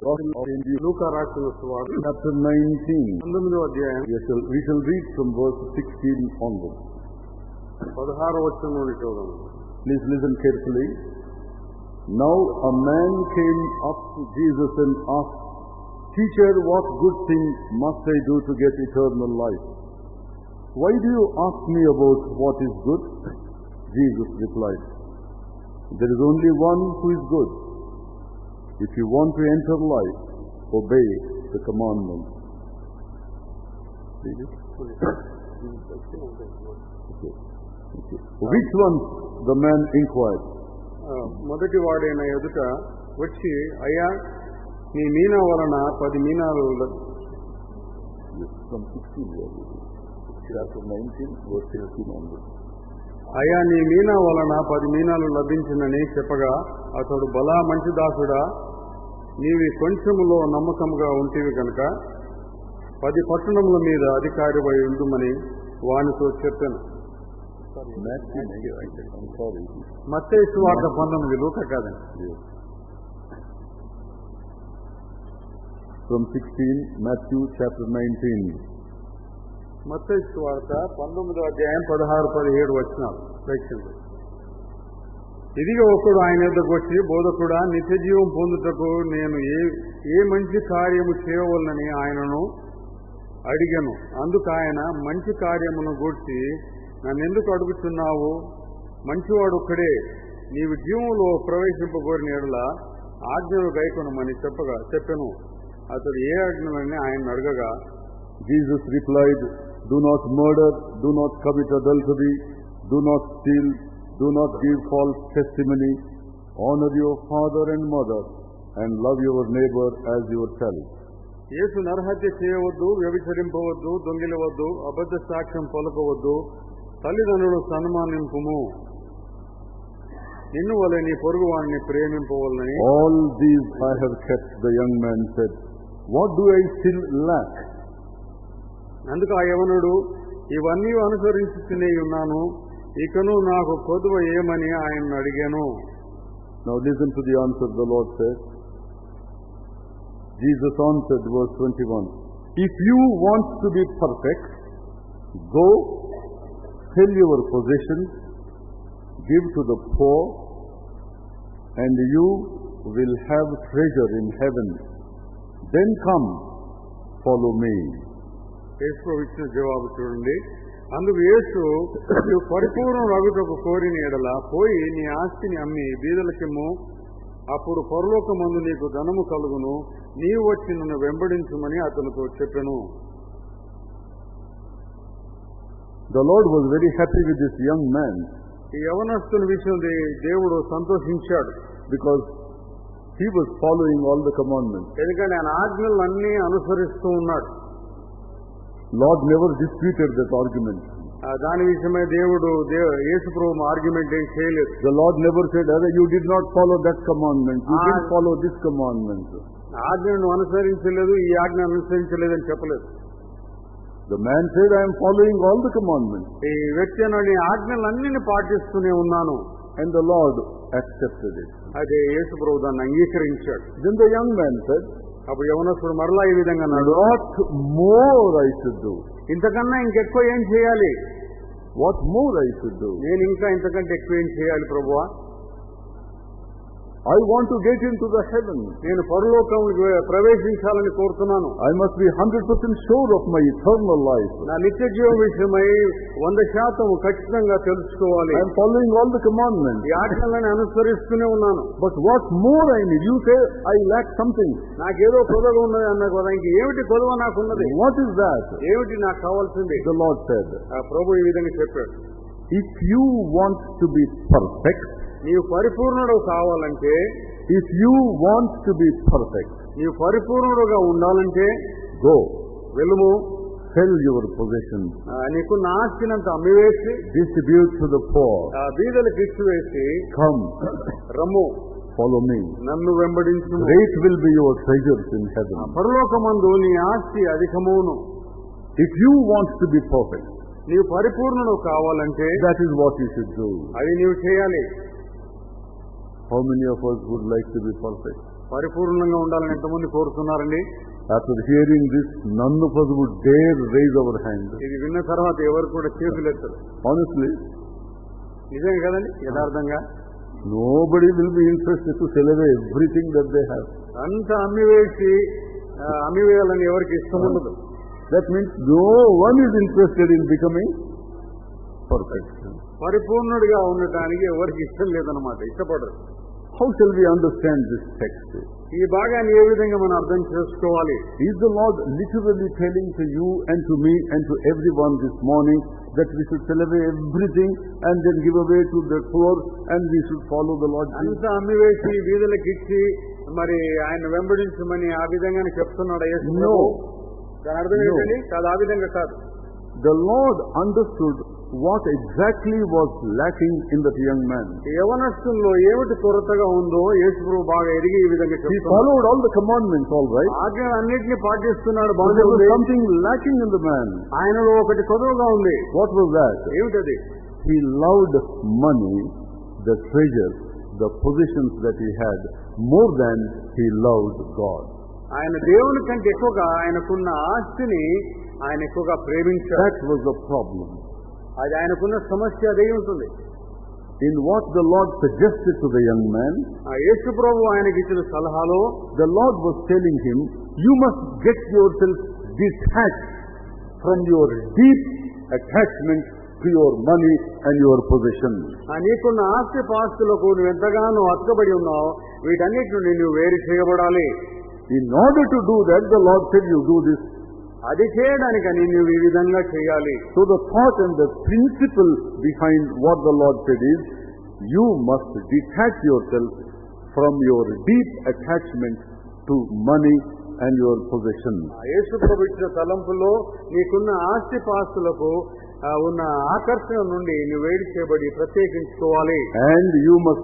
లూకా రాసిన సువార్త chapter 19. 19వ అధ్యాయం We shall read from verse 16 onwards. 16వ వచనం నుండి చూద్దాం. Please listen carefully. Now a man came up to Jesus and asked, "Teacher, what good thing must I do to get eternal life?" "Why do you ask me about what is good?" Jesus replied, "There is only one who is good. If you want to enter life, obey the commandments." Read it. Okay. Which one? The man inquired. మొదటి వాడైన ఎదుట వచ్చి, అయ్యా నీ మీనా వలన 10 మీనాలు From 16, chapter 19, verse 16 onwards. అయ్యా నీ మీనా వలన 10 మీనాలు లభించిందని చెప్పగా అతడు, బలా మంచి దాసుడా, నీవి కొంచెములో నమ్మకముగా ఉంటివి కనుక 10 పట్టణముల మీద అధికారివై ఉండుమని వానితో చెప్పాను. మత్తయి సువార్త 19, లూకా కాదండి. From 16, Matthew chapter 19. మత్తయి సువార్త 19వ అధ్యాయం 16-17 వచనాలు ప్రేక్షకులు. ఇదిగో ఒకడు ఆయన యొద్దకు వచ్చి, బోధకుడా, నిత్య జీవం పొందుటకు నేను ఏ మంచి కార్యము చేయవలనని ఆయనను అడిగాను. అందుకు ఆయన, మంచి కార్యమును గూర్చి నన్నెందుకు అడుగుతున్నావు? మంచివాడు ఒక్కడే. నీవు జీవంలో ప్రవేశింపగోరిన యెడల ఆజ్ఞను గైకొనమని చెప్పెను. అతడు ఏ ఆజ్ఞలని ఆయన అడగగా, Jesus replied, "Do not murder, do not covet adultery, do not steal, do not give false testimony, honor your father and mother, and love your neighbor as yourself." యేసు నరహత్య చేయవద్దు, వ్యభిచరింపవద్దు, దొంగిలవద్దు, అబద్ధ సాక్ష్యం పలుకవద్దు, తల్లిదండ్రులు సన్మానింపుము, నిన్ను వలె నీ పొరుగువాణ్ణి ప్రేమింపవలనని. All these I have kept, the young man said. What do I still lack? అందుకు ఆ యవనుడు, ఇవన్నీ అనుసరించుతూనే ఉన్నాను, ఇకను నాకు కొదువ ఏమని ఆయన అడిగాను. Now listen to the answer the Lord said. Jesus answered, verse 21, "If you want to be perfect, go, sell your possessions, give to the poor, and you will have treasure in heaven. Then come, follow me." యేసు ఇచ్చిన జవాబు చూడండి. అందుకు యేసు, "నువ్వు పరిపూర్ణుడగుటకు కోరిన యెడల పోయి నీ ఆస్తిని అమ్మి బీదలకిమ్ము, అప్పుడు పరలోకమందు నీకు ధనము కలుగును, నీవు వచ్చి నన్ను వెంబడించుమని అతనితో చెప్పెను. The Lord was very happy with this young man. ఈ యవనస్తుని విషయం దేవుడు సంతోషించాడు. Because he was following all the commandments. ఎందుకంటే ఆయన ఆజ్ఞలన్నీ అనుసరిస్తూ ఉన్నాడు. Lord never disputed that argument. దాని విషయమై దేవుడు యేసు ప్రభువు ఆర్గ్యుమెంట్ ఏం చేయలేదు. The Lord never said, "You did not follow that commandment, you didn't follow this commandment." ఆజ్ఞను అనుసరించలేదు, ఈ ఆజ్ఞ అనుసరించలేదు అని చెప్పలేదు. The man said, "I am following all the commandments." ఈ వ్యక్తి అన్నాడు, ఈ ఆజ్ఞలన్నీ పాటిస్తూనే ఉన్నాను. And the Lord accepted it. అదే యేసు ప్రభువు దాన్ని అంగీకరించాడు. Then the young man said, అప్పుడు యవనస్తుడు మరలా ఈ విధంగా అన్నాడు, "What more I should do?" ఇంతకన్నా ఇంకెక్కువ ఏం చేయాలి? What more I should do? నేను ఇంకా ఇంతకంటే ఎక్కువ ఏం చేయాలి ప్రభువా? I want to get into the heaven. నేను పరలోకంలో ప్రవేశించాలని కోరుతున్నాను. I must be 100% sure of my eternal life. నా నిత్య జీవం విషయమై 100% ఖచ్చితంగా తెలుసుకోవాలి. I am following all the commandments. ఈ ఆజ్ఞలను అనుసరిస్తూనే ఉన్నాను. But what more I need? You say I lack something. నాకేదో కొదవ ఉన్నది అన్న కదా, ఇంక ఏమిటి కొదవ నాకున్నది? What is that? ఏమిటి నాకు కావాల్సింది? The Lord said, ఆ ప్రభు ఈ విధంగా చెప్పాడు, "If you want to be perfect, నీవు పరిపూర్ణుడు కావాలంటే, if you want to be perfect, నీవు పరిపూర్ణుడుగా ఉండాలంటే, go, వెలుము, sell your possessions, నీకున్న ఆస్తినంత అమ్మివేసి, distribute to the poor, బీదలకు ఇచ్చివేసి, come, రమ్ము, follow me. నన్ను వెంబడించు. Great will be your treasures in heaven." పరలోకమందు నీ ఆస్తి అధికమును. If you want to be perfect, నీవు పరిపూర్ణుడు కావాలంటే, that is what you should do. అది నీవు చేయాలి. How many of us would like to be perfect? పరిపూర్ణంగా ఉండాలని ఎంతమంది కోరుతున్నారండి? After hearing this, none of us would dare raise our hand. ఇది విన్న తర్వాత ఎవరు కూడా చేతులు ఎత్తరు. Honestly, నిజమే కదండి? యథార్థంగా nobody will be interested to sell away everything that they have. అంత అమ్మివేయాలని ఎవరికి ఇష్టం ఉండదు. That means no one is interested in becoming perfect. పరిపూర్ణుడిగా ఉండటానికి ఎవరికి ఇష్టం లేదన్నమాట, ఇష్టపడరు. How shall we understand this text? ఈ భాగాన్ని ఏ విధంగా మనం అర్థం చేసుకోవాలి? Is the Lord literally telling to you and to me and to everyone this morning that we should sell away everything and then give away to the poor and we should follow the Lord Jesus? అంతా అమ్మివేసి వీధులకు ఇచ్చి మరి ఆయన వెంబడించమని ఆ విధంగానే చెప్తున్నాడు యేసు ప్రభువు. దాని అర్థం ఏంటండి? కాదు, ఆ విధంగా కాదు. The Lord understood what exactly was lacking in that young man. యవనస్తుల్లో ఏమిటి కొరతగా ఉందో యేసు ప్రభువు బాగా ఎరిగి ఈ విధంగా He చెప్తున్నాడు. followed all the commandments, all right. ఆజ్ఞలన్నింటినీ పాటిస్తున్నాడు, But there was బాగుంది. something lacking in the man. ఆయనలో ఒకటి కొదువుగా ఉంది. What was that? ఏమిటది? He loved money, the treasures, the positions that he had, more than he loved God. ఆయన దేవుని కంటే ఎక్కువగా ఆయనకున్న ఆస్తిని ఆయన ఎక్కువగా ప్రేమించాడు. That was the problem. అది ఆయనకున్న సమస్య అదే ఉంటుంది. In what the Lord suggested to the young man, ఆ యేసు ప్రభు ఆయనకి ఇచ్చిన సలహాలో the Lord was telling him, you must get yourself detached from your deep attachment to your money and your possessions. నీకున్న ఆస్తి పాస్తులకు నువ్వు ఎంతగానో అతుకబడి ఉన్నావు, వీటన్నిటి నుండి నువ్వు వేరు చేయబడాలి. In order to do that, the Lord said, you do this. అది చేయడానికని నువ్వు ఈ విధంగా చేయాలి. So the thought and the principle behind what the Lord said is, you must detach yourself from your deep attachment to money and your possessions. యేసు ప్రభు ఇచ్చిన తలంపులో నీకున్న ఆస్తి పాస్తులకు ఉన్న ఆకర్షణ నుండి నువ్వు వేడి చేయబడి ప్రత్యేకించుకోవాలి. And you must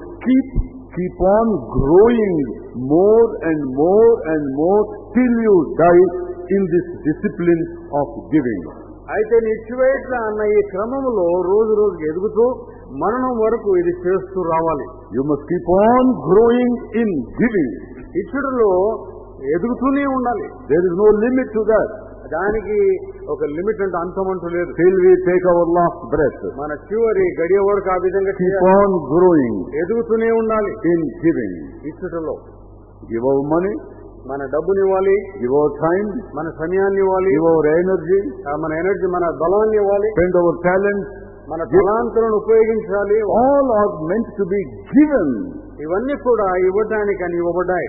keep on growing more and more and more till you die in this discipline of giving. అయితే నిశ్చవేట్ల అన్న ఈ క్రమంలో రోజు రోజుకి ఎదుగుతూ మరణం వరకు ఇది చేస్తూ రావాలి. You must keep on growing in giving. ఇచ్చుడులో ఎదుగుతూనే ఉండాలి. There is no limit to that. దానికి ఒక లిమిట్ అంటే అంతమంటూ లేదు. Till we take our last breath. మన చివరి గడియ వరకు ఆ విధంగా Keep on growing ఎదుగుతూనే ఉండాలి in giving. ఇచ్చుటలో Give our money, మన డబ్బునివ్వాలి, give our time, మన సమయాన్ని ఇవ్వాలి, give our energy, మన ఎనర్జీ, మన బలాన్ని ఇవ్వాలి, spend our talents. మన తలాంతులను ఉపయోగించాలి. All are meant to be given. ఇవన్నీ కూడా ఇవ్వడానికని ఇవ్వబడ్డాయి.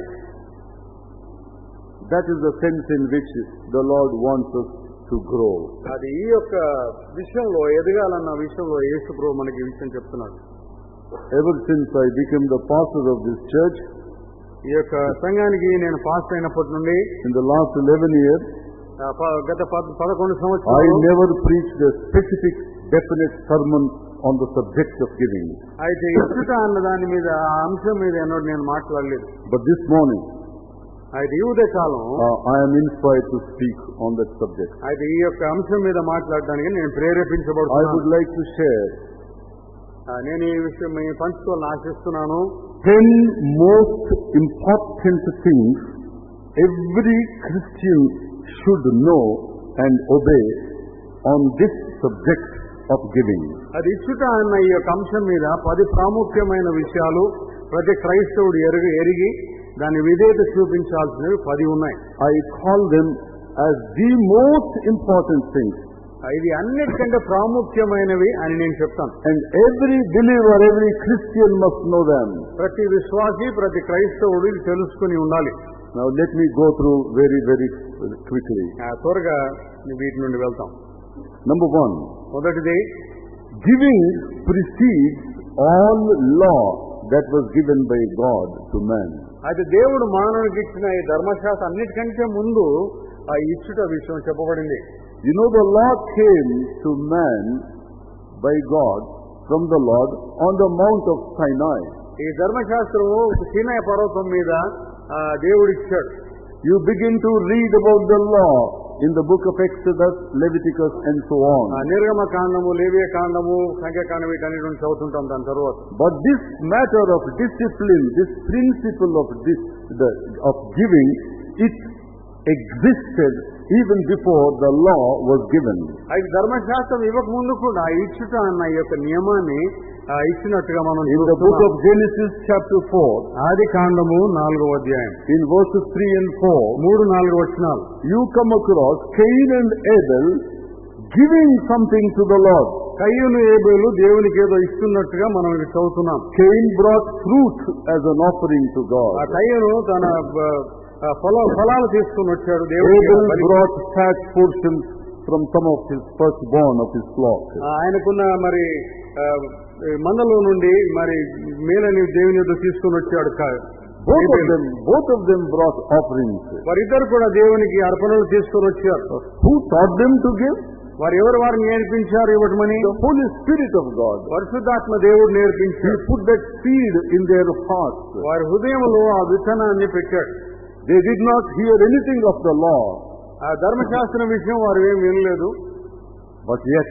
That is the sense in which the Lord wants us to grow. అది ఈ యొక్క విషయంలో ఎదగాలన్న విషయంలో యేసు ప్రభువు మనకి ఈ విషయం చెప్తున్నాడు. Ever since I became the pastor of this church, ఈ యొక్క సంఘానికి నేను పాస్ అయినప్పటి నుండి in the last 11 years, గత 11 I సంవత్సరాలు never preached a specific, definite sermon on the subject of giving. అయితే ఇచ్చుట అన్న దాని మీద ఆ అంశం మీద ఎన్నోడు నేను మాట్లాడలేదు. But this morning, అయితే ఈ ఉదయ కాలం I am inspired to speak on that subject. అయితే ఈ యొక్క అంశం మీద మాట్లాడడానికి నేను I ప్రేరేపించబడుతున్నాను. would like to share నేను ఈ విషయం పంచుకోవాలని ఆశిస్తున్నాను. 10 most important things every Christian should know and obey on this subject of giving. అది ఇచ్చుట అన్న ఈ యొక్క అంశం మీద 10 ప్రాముఖ్యమైన విషయాలు ప్రతి క్రైస్తవుడు ఎరిగి దాని విధేయత చూపించాల్సినవి 10 ఉన్నాయి. I call them as the most important things. ఇవి అన్నిటికంటే ప్రాముఖ్యమైనవి అని నేను చెప్తాను. And every believer, every Christian must know them. ప్రతి విశ్వాసి, ప్రతి క్రైస్తవుడు ఇది తెలుసుకుని ఉండాలి. Now let me go through very, very quickly. త్వరగా వీటి నుండి వెళ్తాం. Number 1. మొదటిది, Giving precedes all law that was given by God to man. అయితే దేవుడు మానవునికి ఇచ్చిన ఈ ధర్మశాస్త్రం అన్నిటికంటే ముందు ఆ ఇచ్చుట విషయం చెప్పబడింది. You know, the law came to man by God from the Lord on the Mount of Sinai. ఈ ధర్మశాస్త్రము సీనాయి పర్వతం మీద దేవుడిచ్చాడు. You begin to read about the law in the book of Exodus, Leviticus and so on. నిర్గమ కాండము, లేవియ కాండము, సంఖ్యాకాండం వీటన్నిటిని చదువుతుంటాం దాని తర్వాత. But this matter of discipline, this principle of giving, it existed even before the law was given. అయితే ధర్మశాస్త్రం ఇవ్వక ముందు కూడా ఇచ్చుట అన్న ఈ యొక్క నియమాన్ని ఇచ్చినట్టుగా మనం In the book of Genesis chapter 4, ఆది కాండము 4వ అధ్యాయం in verses 3 and 4, 3-4 వచనాలు, you come across Cain and Abel giving something to the Lord. కయ్యూను ఏబేలు దేవునికి ఏదో ఇస్తున్నట్టుగా మనం ఇది చదువుతున్నాం. Cain brought fruit as an offering to God. ఆ కయ్యూను తన ఫలాలు తీసుకుని వచ్చాడు Abel దేవునికి. brought fat portions from some of his firstborn of his flock. ఆయనకున్న మరి మందలో నుండి మరి మేలని దేవుని యొక్క తీసుకుని వచ్చాడు. Both of them brought offerings. వారిద్దరు కూడా దేవునికి అర్పణలు తీసుకుని వచ్చారు. Who taught them to give? వారు ఎవరు వారిని నేర్పించారు ఇవ్వటమని? The Holy Spirit of God. పరిశుద్ధాత్మ దేవుడు He నేర్పించాడు. put that seed in their hearts. వారి హృదయంలో ఆ విత్తనాన్ని పెట్టాడు. They did not hear anything of the law, ఆ ధర్మశాస్త్రం విషయం వారు ఏం వినలేదు. but yet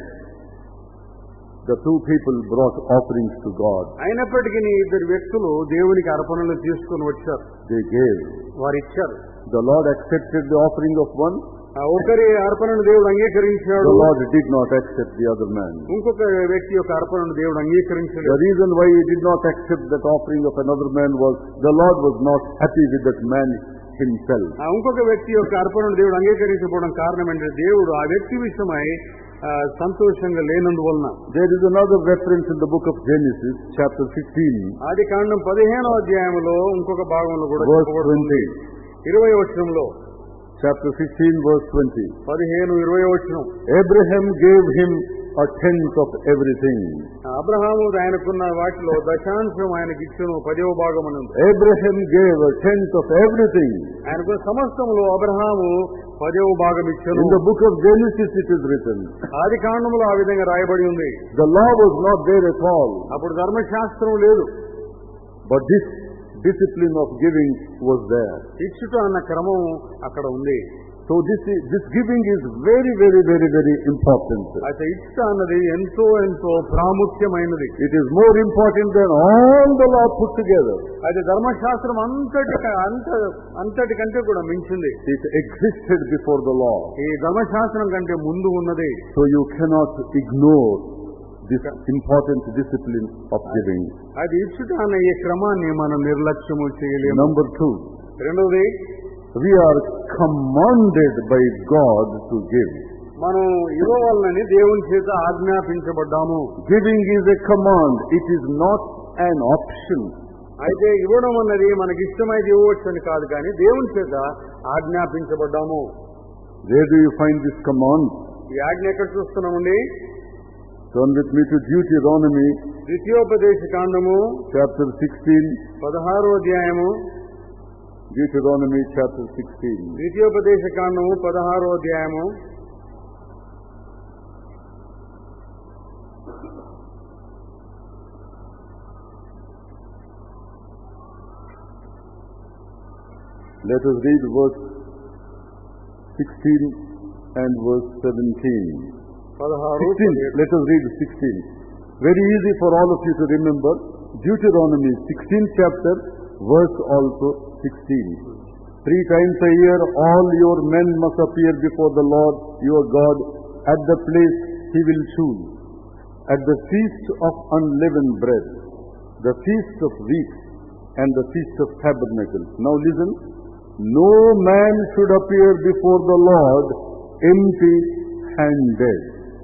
the two people brought offerings to God. అయినప్పటికీ ఇద్దరు వ్యక్తులు దేవునికి అర్పణలు తీసుకుని వచ్చారు. They gave. వారు ఇచ్చారు. The Lord accepted the offering of one. ఒకరి అర్పణను దేవుడు అంగీకరించాడు. The Lord did not accept the other man. ఇంకొక వ్యక్తి యొక్క అర్పణను దేవుడు అంగీకరించలేదు. The reason why he did not accept that offering of another man was the Lord was not happy with that man himself. ఇంకొక వ్యక్తి యొక్క అర్పణను దేవుడు అంగీకరించకపోవడం కారణం ఏంటంటే దేవుడు ఆ వ్యక్తి విషయమై సంతోషంగా లేనందువలన. There is another reference in the book of Genesis, chapter 15. ఆది కాండం 15వ అధ్యాయంలో ఇంకొక భాగంలో కూడా Verse చెప్పబడుతుంది. 20వ వచనంలో, Chapter 15, verse 20. 15-20వ వచనం. Abraham gave him a tenth of everything. Abraham ఆయనకున్న వాటిలో దశాంశం ఆయనకి ఇచ్చును 10వ భాగం అని ఉంది. Abraham gave a tenth of everything. ఆయనకున్న సమస్తములో అబ్రహాము 10వ భాగం ఇచ్చును. In the book of Genesis it is written. ఆది కాండంలో ఆ విధంగా రాయబడి ఉంది. The law was not there at all. అప్పుడు ధర్మశాస్త్రం లేదు. But this discipline of giving was there. ఇచ్చుట అన్న క్రమం అక్కడ ఉంది. So this giving is very, very, very, very important. అయితే ఇచ్చుట అన్నది ఎంతో ఎంతో ప్రాముఖ్యమైనది. It is more important than all the law put together. అయితే ధర్మశాస్త్రం అంతటికంటే కూడా మించింది. It existed before the law. ఈ ధర్మశాస్త్రం కంటే ముందు ఉన్నది. So you cannot ignore this important discipline of giving. అది ఇచ్చుట అన్న ఈ క్రమాన్ని మనం నిర్లక్ష్యము చేయలేము. Number 2. రెండవది, We are commanded by God to give. మనం ఇవ్వవాలని దేవుని చేత ఆజ్ఞాపించబడ్డాము. Giving is a command. It is not an option. అయితే ఇవ్వడం అన్నది మనకి ఇష్టమైతే ఇవ్వచ్చు అని కాదు, కానీ దేవుని చేత ఆజ్ఞాపించబడ్డాము. Where do you find this command? ఈ ఆజ్ఞ ఎక్కడ చూస్తున్నామండి? Turn with me to Deuteronomy, ద్వితీయోపదేశ కాండము chapter 16. 16వ అధ్యాయము. Deuteronomy chapter 16. ద్వితీయోపదేశ కాండము 16వ అధ్యాయము. Let us read verse 16 and verse 17. 16. Let us read 16. Very easy for all of you to remember. Deuteronomy 16th chapter, verse also 16. 3 times a year all your men must appear before the Lord your God at the place he will choose, at the feast of unleavened bread, the feast of weeks, and the feast of tabernacles. Now listen. No man should appear before the Lord empty-handed.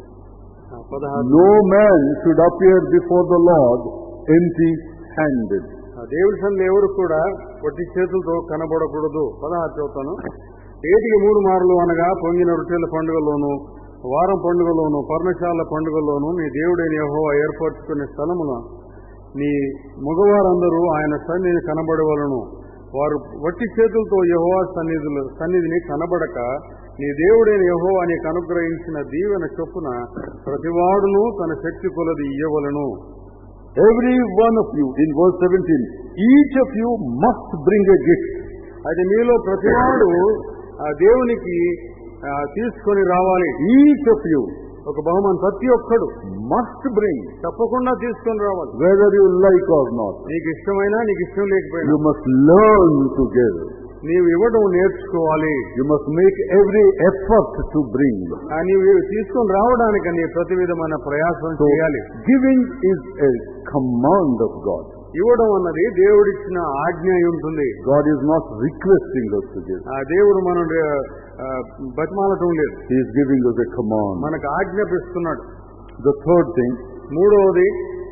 No man should appear before the Lord empty-handed. దేవుని సన్నిధిలో ఎవరు కూడా పొట్టి చేతులతో కనబడకూడదు. 16 చదువుతాను. ఏటికి 3 మార్లు అనగా పొంగిన రొట్టెల పండుగలోను, వారం పండుగలోను, పర్ణశాల పండుగలోను నీ దేవుడైన యెహోవా ఏర్పరచుకునే స్థలమున నీ మగవారందరూ ఆయన సన్నిధిని కనబడవలను. వారు వట్టి చేతులతో యెహోవా సన్నిధిని కనబడక నీ దేవుడైన యెహోవా నీకు అనుగ్రహించిన దీవెన చొప్పున ప్రతివాడును తన శక్తి కొలది ఇయ్యవలను. Every one of you, in verse 17, each of you must bring a gift. అది మీలో ప్రతివాడు ఆ దేవునికి తీసుకొని రావాలి. Each of you ఒక బహుమానం ప్రతి ఒక్కడు must bring, తప్పకుండా తీసుకొని రావాలి. whether you like or not. నీకు ఇష్టమైనా నీకు ఇష్టం లేకపోయినా You must learn to give. నీవు ఇవ్వడం నేర్చుకోవాలి. You must make every effort to bring. నీవు తీసుకొని రావడానికి నీ ప్రతి విధమైన ప్రయాసం చేయాలి. Giving is a command of God. ఇవ్వడం అన్నది దేవుడిచ్చిన ఆజ్ఞ అయి ఉంటుంది. God is not requesting us to give. దేవుడు మనం బతిమాలటం లేదు. He is giving us a command. మనకు ఆజ్ఞాపిస్తున్నాడు. The third thing, మూడవది,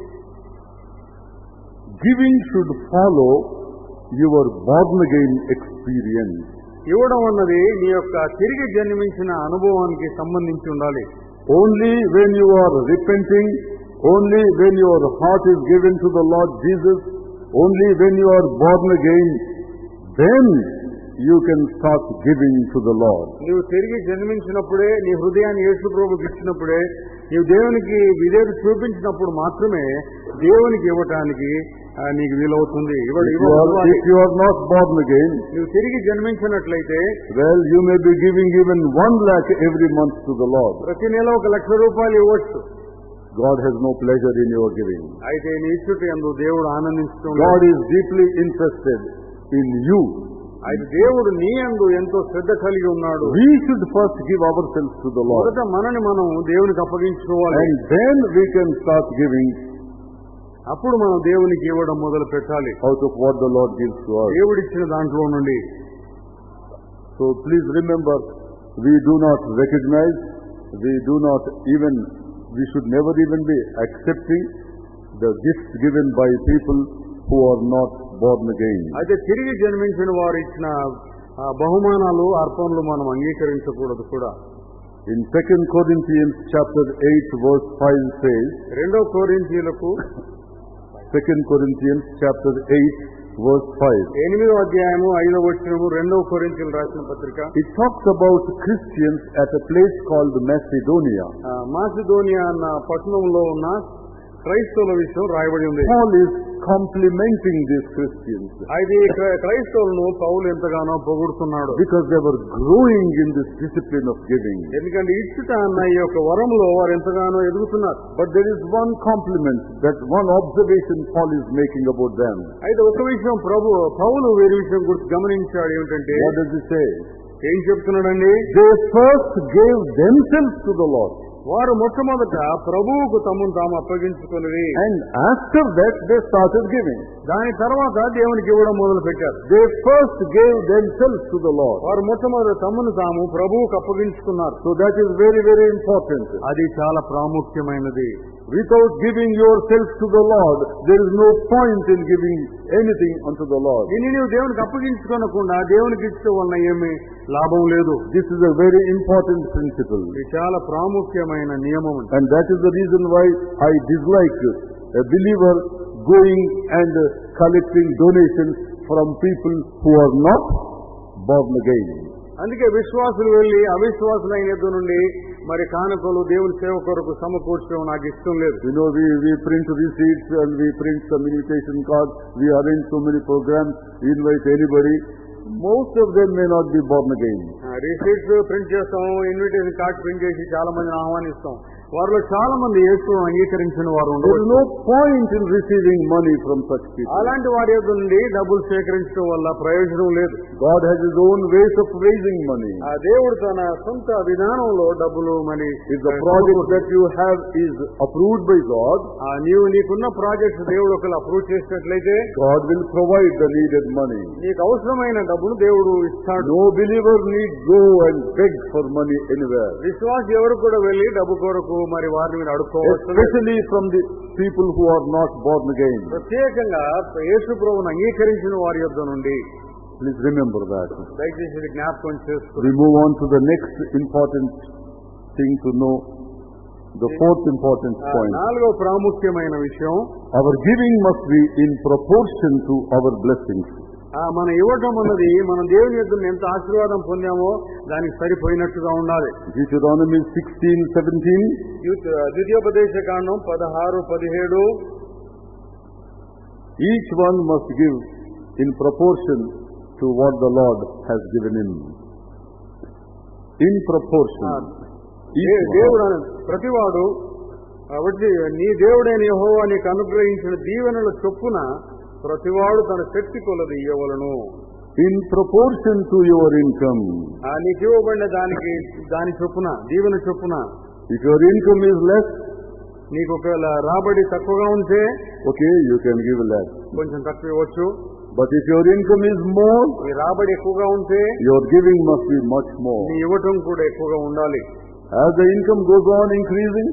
giving should follow your born again experience. ఇవ్వడం అన్నది నీ యొక్క తిరిగి జన్మించిన అనుభవానికి సంబంధించి ఉండాలి. Only when you are repenting, only when your heart is given to the Lord Jesus, only when you are born again, then you can start giving to the Lord. నీవు తిరిగి జన్మించినప్పుడే, నీ హృదయాన్ని యేసు ప్రభువుకి ఇచ్చినప్పుడే, నీవు దేవునికి విధేయత చూపించినప్పుడు మాత్రమే దేవునికి ఇవ్వటానికి నీకు వీలవుతుంది. If you are not born again, నీవు తిరిగి జన్మించినట్లయితే, well, you may be giving even 1 lakh every month to the Lord. ప్రతి నెల 1 లక్ష రూపాయలు ఇవ్వచ్చు. God has no pleasure in your giving. అయితే నీ ఇచ్చుట యందు దేవుడు ఆనందించడం. God is deeply interested in you. అయితే దేవుడు నీ యందు ఎంతో శ్రద్ధ కలిగి ఉన్నాడు. We should first give ourselves to the Lord. మొదట మనని మనం దేవునికి అప్పగించుకోవాలి. And then we can start giving అప్పుడు మనం దేవునికి ఇవ్వడం మొదలు పెట్టాలి. out of what the Lord gives to us. దేవుడిచ్చిన దాంట్లో నుండి. So please remember, we do not recognize, we do not even, we should never even be accepting the gifts given by people who are not born again. అయితే తిరిగి జన్మించిన వారు ఇచ్చిన బహుమానాలు, అర్పణలు మనం అంగీకరించకూడదు కూడా. In 2 Corinthians chapter 8 verse 5 says, 2 కొరింథీయులకు 2 Corinthians chapter 8 verse 5. 8వ అధ్యాయము 5వ వచనము 2 కొరింథీయులు రాసిన పత్రిక. It talks about Christians at a place called Macedonia. Macedonia అన్న పట్టణంలో ఉన్న క్రైస్తవుల విషయం రాయబడి ఉంది. Paul is complimenting these Christians అయితే క్రైస్తవులను పౌలు ఎంతగానో పొగుడుతున్నాడు. because they were growing in this discipline of giving. ఎందుకంటే ఇచ్చుట అన్న ఈ యొక్క వరంలో వారు ఎంతగానో ఎదుగుతున్నారు. But there is one compliment, that one observation Paul is making about them. అయితే ఒక విషయం పౌలు వేరే విషయం గురించి గమనించాడు. ఏమిటంటే, What does he say? ఏం చెప్తున్నాడండి? They first gave themselves to the Lord. వారు మొట్టమొదట ప్రభువుకు తమను తాము అప్పగించుకుని, And after that they started giving. దాని తర్వాత దేవునికి ఇవ్వడం మొదలు పెట్టారు. They first gave themselves to the Lord. వారు మొట్టమొదట తమను తాము ప్రభువుకు అప్పగించుకున్నారు. So that is very, very important. అది చాలా ప్రాముఖ్యమైనది. Without giving yourself to the Lord, there is no point in giving anything unto the Lord. దీన్ని నీవు దేవునికి అప్పగించుకోనకుండా దేవునికి ఇచ్చే వలన ఏమీ లాభం లేదు. This is a very important principle. ఇది చాలా ప్రాముఖ్యమైన నియమం. And that is the reason why I dislike a believer going and collecting donations from people who are not born again. అందుకే విశ్వాసులు వెళ్లి అవిశ్వాసులైన ఎద్దు నుండి మరి కానుకలు దేవుని సేవ కొరకు సమకూర్చడం నాకు ఇష్టం లేదు. You know, we print receipts and we print some invitation cards. We arrange so many programs. We invite anybody. Most of them may not be born again. Receipts print చేస్తాం, ఇన్విటేషన్ కార్డ్ ప్రింట్ చేసి చాలా మందిని ఆహ్వానిస్తాం. వారిలో చాలా మంది యేసును అంగీకరించిన వారు There is ఉండరు. no point in receiving money from such people. అలాంటి వారి యొద్ద నుండి డబ్బులు సేకరించడం వల్ల ప్రయోజనం లేదు. God has His own ways of raising money. ఆ దేవుడు తన సొంత విధానంలో డబ్బులు మరి If the project that you have is approved by God, నీకున్న ప్రాజెక్ట్స్ దేవుడు ఒకరు అప్రూవ్ చేసినట్లయితే God will provide the needed money. నీకు అవసరమైన డబ్బులు దేవుడు ఇస్తాడు. No believer need go and beg for money anywhere. విశ్వాసి ఎవరు కూడా వెళ్లి డబ్బు కొరకు మరి వారిని మీరు అడుక్కోవచ్చు. Especially from the people who are not born again. ప్రత్యేకంగా యేసు ప్రభువును అంగీకరించిన వారి యొద్ద నుండి. Please remember that. దయచేసి ఇది జ్ఞాపకం చేసుకోండి. We move on to the next important thing to know, the fourth important point. 4వ ప్రాముఖ్యమైన విషయం, Our giving must be in proportion to our blessings. మన ఇవ్వటం అన్నది మనం దేవుని యొద్ద ఎంత ఆశీర్వాదం పొందామో దానికి సరిపోయినట్టుగా ఉండాలి. Deuteronomy 16:17. ద్వితీయోపదేశ కాండం 16-17. Each one must give in proportion to what the Lord has given him. in proportion. దేవుడు ప్రతివాడు వచ్చి నీ దేవుడైన యెహోవా నీకు అనుగ్రహించిన దీవెనల చొప్పున ప్రతివాడు తన శక్తి కొలది ఇవ్వవలెను. In proportion to your income. నీకు ఇవ్వబడిన దాని చొప్పున దీవెన చొప్పున. If your income is less, నీకు ఒకవేళ రాబడి తక్కువగా ఉంటే okay, you can give less. కొంచెం తక్కువ ఇవ్వచ్చు. But if your income is more, నీ రాబడి ఎక్కువగా ఉంటే your giving must be much more. నీ ఇవ్వటం కూడా ఎక్కువగా ఉండాలి. As the income goes on increasing,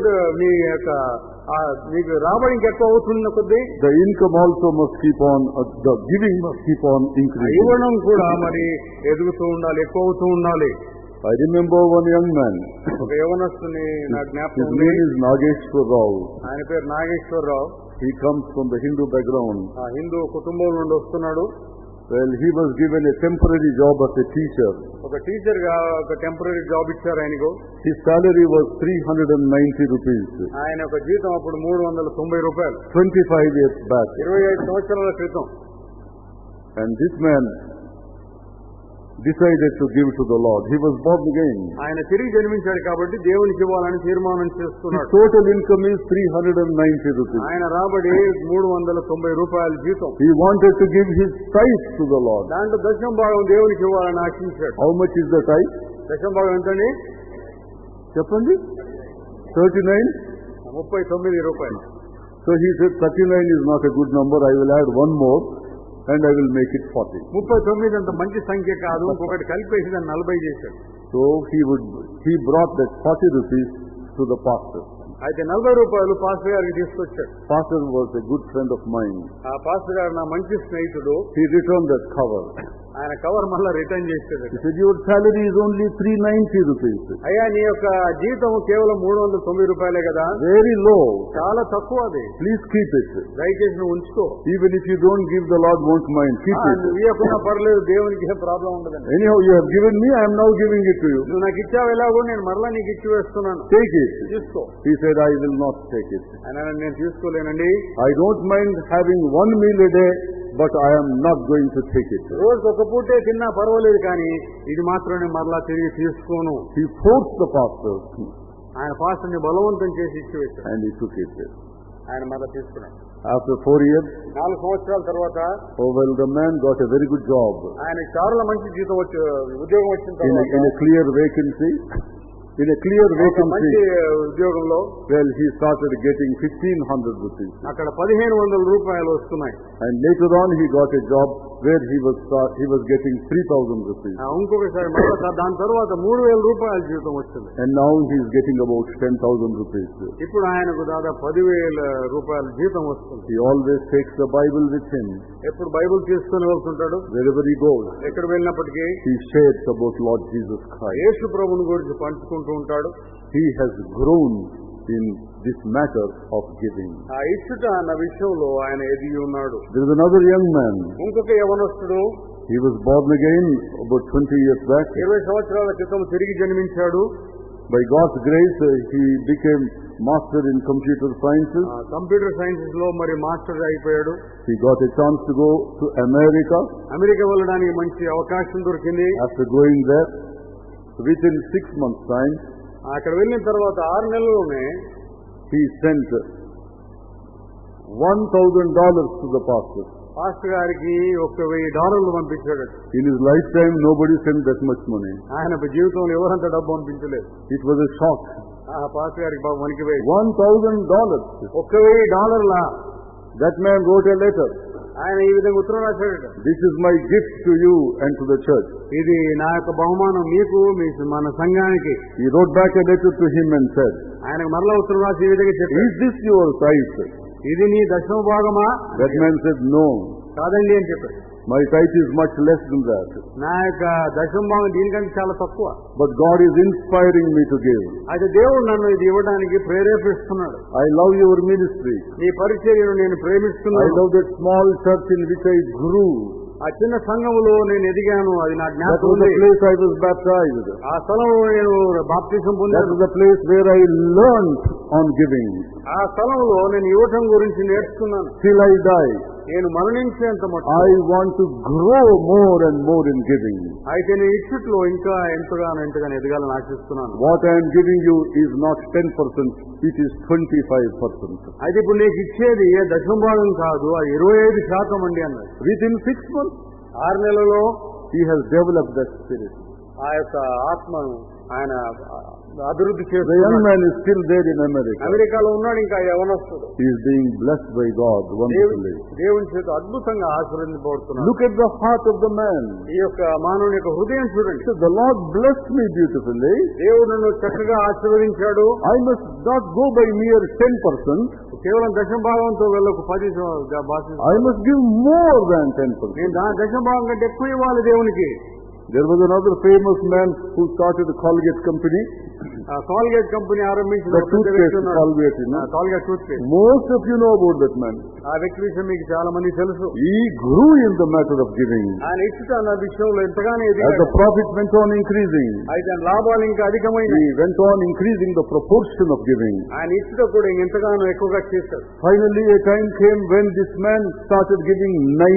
నీకు రాబడి ఇంకెక్కువ అవుతున్న కొద్దీ the income also must keep on, the giving must keep on increasing. ఇవ్వడం కూడా మరి ఎదుగుతూ ఉండాలి, ఎక్కువ అవుతూ ఉండాలి. I remember one young man. ఒక యవనస్తుని నా జ్ఞాపకం His ఉంది. name is Nageshwar Rao. ఆయన పేరు Nageswararao. He comes from the Hindu background. Hindu కుటుంబం నుండి వస్తున్నాడు. Well, he was given a temporary job as a teacher. ఒక టీచర్ గా ఒక టెంపరరీ జాబ్ ఇచ్చారు ఆయనకు. His salary was 390 rupees. ఆయన ఒక జీతం అప్పుడు 390 రూపాయలు. 25 years back. 25 సంవత్సరాల క్రితం. And this man decided to give to the Lord. He was born again. ఆయన తిరిగి జన్మించాడు కాబట్టి దేవునికి ఇవ్వాలని తీర్మానం His చేసుకున్నాడు. total income is 390 rupees. ఆయన రాబడి 390 రూపాయల జీతం. He wanted to give his tithe to the Lord. దాంట్లో దశమ భాగం దేవునికి ఇవ్వాలని ఆశించాడు. How much is the tithe? దశమ భాగం ఎంతండి? చెప్పండి. 39? 39 రూపాయలు. So he said 39 is not a good number. I will add one more and I will make it 40. 39 అంత మంచి సంఖ్య కాదు, ఇంకొకటి కలిపేసి దాన్ని 40 చేశాడు. So he brought that 40 rupees to the pastor. అయితే 40 రూపాయలు పాస్టర్ గారికి తీసుకొచ్చాడు. Pastor was a good friend of mine. ఆ పాస్టర్ గారు నా మంచి స్నేహితుడు. He returned that cover. ఆయన కవర్ మళ్ళా రిటర్న్ చేశాడు. He said, your salary is only 390 rupees. అయ్యా నీ యొక్క జీతం కేవలం 390 రూపాయలే కదా. Very low. చాలా తక్కువ అది. Please keep it. దయచేసి నువ్వు ఉంచుకో. Even if you don't give, the Lord won't mind. Keep it. నువ్వు ఇవ్వకుండా పర్లేదు, దేవునికి ఏ ప్రాబ్లం ఉండదండి. Anyhow, you have given me, I am now giving it to you. నువ్వు నాకు ఇచ్చావు ఎలాగో నేను మరలా నీకు ఇచ్చి వేస్తున్నాను. Take it. తీసుకో. He said, I will not take it. నేను తీసుకోలేనండి. I don't mind having one meal a day, but I am not going to take it. రోజు ఒక పూటే తిన్నా పర్వాలేదు, కానీ ఇది మాత్రం నేను మరలా తిరిగి తీసుకోను. He forced the pastor. ఆయన పాస్టర్ని బలవంతం చేసి ఇచ్చివేశాడు. And he took it. ఆయన మరలా తీసుకున్నాడు. After 4 years, 4 సంవత్సరాల తర్వాత, oh well, the man got a very good job. ఆయన చాలా మంచి ఉద్యోగం వచ్చిన తర్వాత, in a clear vacancy. In a clear vacancy, ఉద్యోగంలో, well, he started getting 1,500 rupees. అక్కడ 1,500 రూపాయలు వస్తున్నాయి. And later on, he got a job where he was getting 3,000 rupees. ఇంకొకసారి మళ్ళీ దాని తర్వాత 3,000 రూపాయల జీతం వచ్చింది. And now he is getting about 10,000 rupees. ఇప్పుడు ఆయనకు దాదాపు 10,000 రూపాయల జీతం వస్తుంది. He always takes the Bible with him. ఎప్పుడు బైబిల్ తీసుకుని వెళ్తుంటాడు. Wherever he goes, ఎక్కడ వెళ్ళినప్పటికీ he shares about Lord Jesus Christ. యేసు ప్రభువుని గురించి పంచుకుంటూ ఉంటాడు. He has grown in this matter of giving. ఆ ఇచ్చుట అన్న విషయంలో ఆయన ఎదిగి ఉన్నాడు. There is another young man. ఇంకొక యవనస్తుడు. He was born again about 20 years back. 20 సంవత్సరాల క్రితం తిరిగి జన్మించాడు. By God's grace, he became master in computer sciences. Computer sciences లో మరి మాస్టర్ అయిపోయాడు. He got a chance to go to America. America వెళ్ళడానికి మంచి అవకాశం దొరికింది. After going there, within 6 months' time, అక్కడ వెళ్ళిన తర్వాత 6 నెలల్లోనే he sent $1,000 to the pastor. Pastor గారికి $1,000 పంపించాడు. In his lifetime, nobody sent that much money. ఆయన జీవితంలో ఎవరంత డబ్బు పంపించలేదు. It was a shock. Pastor గారికి బాబు వణికిపోయి $1,000. $1,000. That man wrote a letter. ఆయన ఈ విధంగా ఉత్తరం రాశాడు. This is my gift to you and to the church. ఇది నా యొక్క బహుమానం మీకు, మన సంఘానికి. He wrote back a letter to him and said, ఆయనకు మరలా ఉత్తరం రాసి ఈ విధంగా చెప్పాడు, is this your tithe? ఇది నీ దశమ భాగమా? That man said, no. కాదండి అని చెప్పాడు. My tithe is much less than that. నా యొక్క దశమ భాగం దీనికంటే చాలా తక్కువ. But God is inspiring me to give. అయితే దేవుడు నన్ను ఇది ఇవ్వడానికి ప్రేరేపిస్తున్నాడు. I love your ministry. నీ పరిచర్యను నేను ప్రేమిస్తున్నాను. I love that small church in which I grew. ఆ చిన్న సంఘములో నేను ఎదిగాను. అది నా జ్ఞాపకం. That was the place I was baptized. ఆ స్థలంలో నేను బాప్తిసం పొందాను. That was the place where I learned on giving. ఆ స్థలంలో నేను ఇవ్వటం గురించి నేర్చుకున్నాను. Till I die. నేను మరణించేంత మటుకు I want to grow more and more in giving. అయితే నేను ఇచ్చుట్లో ఇంకా ఎంతగానో ఎదగాలని ఆశిస్తున్నాను. What I am giving you is not 10%, it is 25%. అయితే ఇప్పుడు నీకు ఇచ్చేది దశమ భాగం కాదు, అది 25% అండి అన్నది. Within 6 months, 6 నెలల్లో he has developed that spirit. ఆ యొక్క ఆత్మను ఆయన అభివృద్ధి The చేస్తున్నాడు. young man is still there in America. అమెరికాలో ఉన్నాడు, ఇంకా యవనస్తుడు. He is being blessed by God wonderfully. దేవుని చేత అద్భుతంగా ఆశీర్వదించబడుతున్నాడు. Look at the heart of the man. ఈ యొక్క మానవుని యొక్క హృదయం చూడండి. So the Lord blessed me beautifully. దేవుడు నన్ను చక్కగా ఆశీర్వదించాడు. I must not go by mere 10%. కేవలం దశమ భాగంతో వెళ్ళకు 10 I must give more than 10%. నేను దశమ భాగం కంటే ఎక్కువ ఇవ్వాలి దేవునికి. There was another famous man who started a Colgate company. Colgate company ఆరంభించిన The toothpaste Colgate, you know. Colgate toothpaste. Most of you know about that man. ఆ వ్యక్తి విషయం మీకు చాలా మంది తెలుసు. He grew in the matter of giving. ఆయన ఇచ్చుట అన్న విషయంలో ఎంతగానో As ఎదిగాడు. the profit went on increasing, అయితే లాభాలు ఇంకా అధికమైనవి. he went on increasing the proportion of giving. ఆయన ఇచ్చుట కూడా ఎంతగానో ఎక్కువగా చేశాడు. Finally, a time came when this man started giving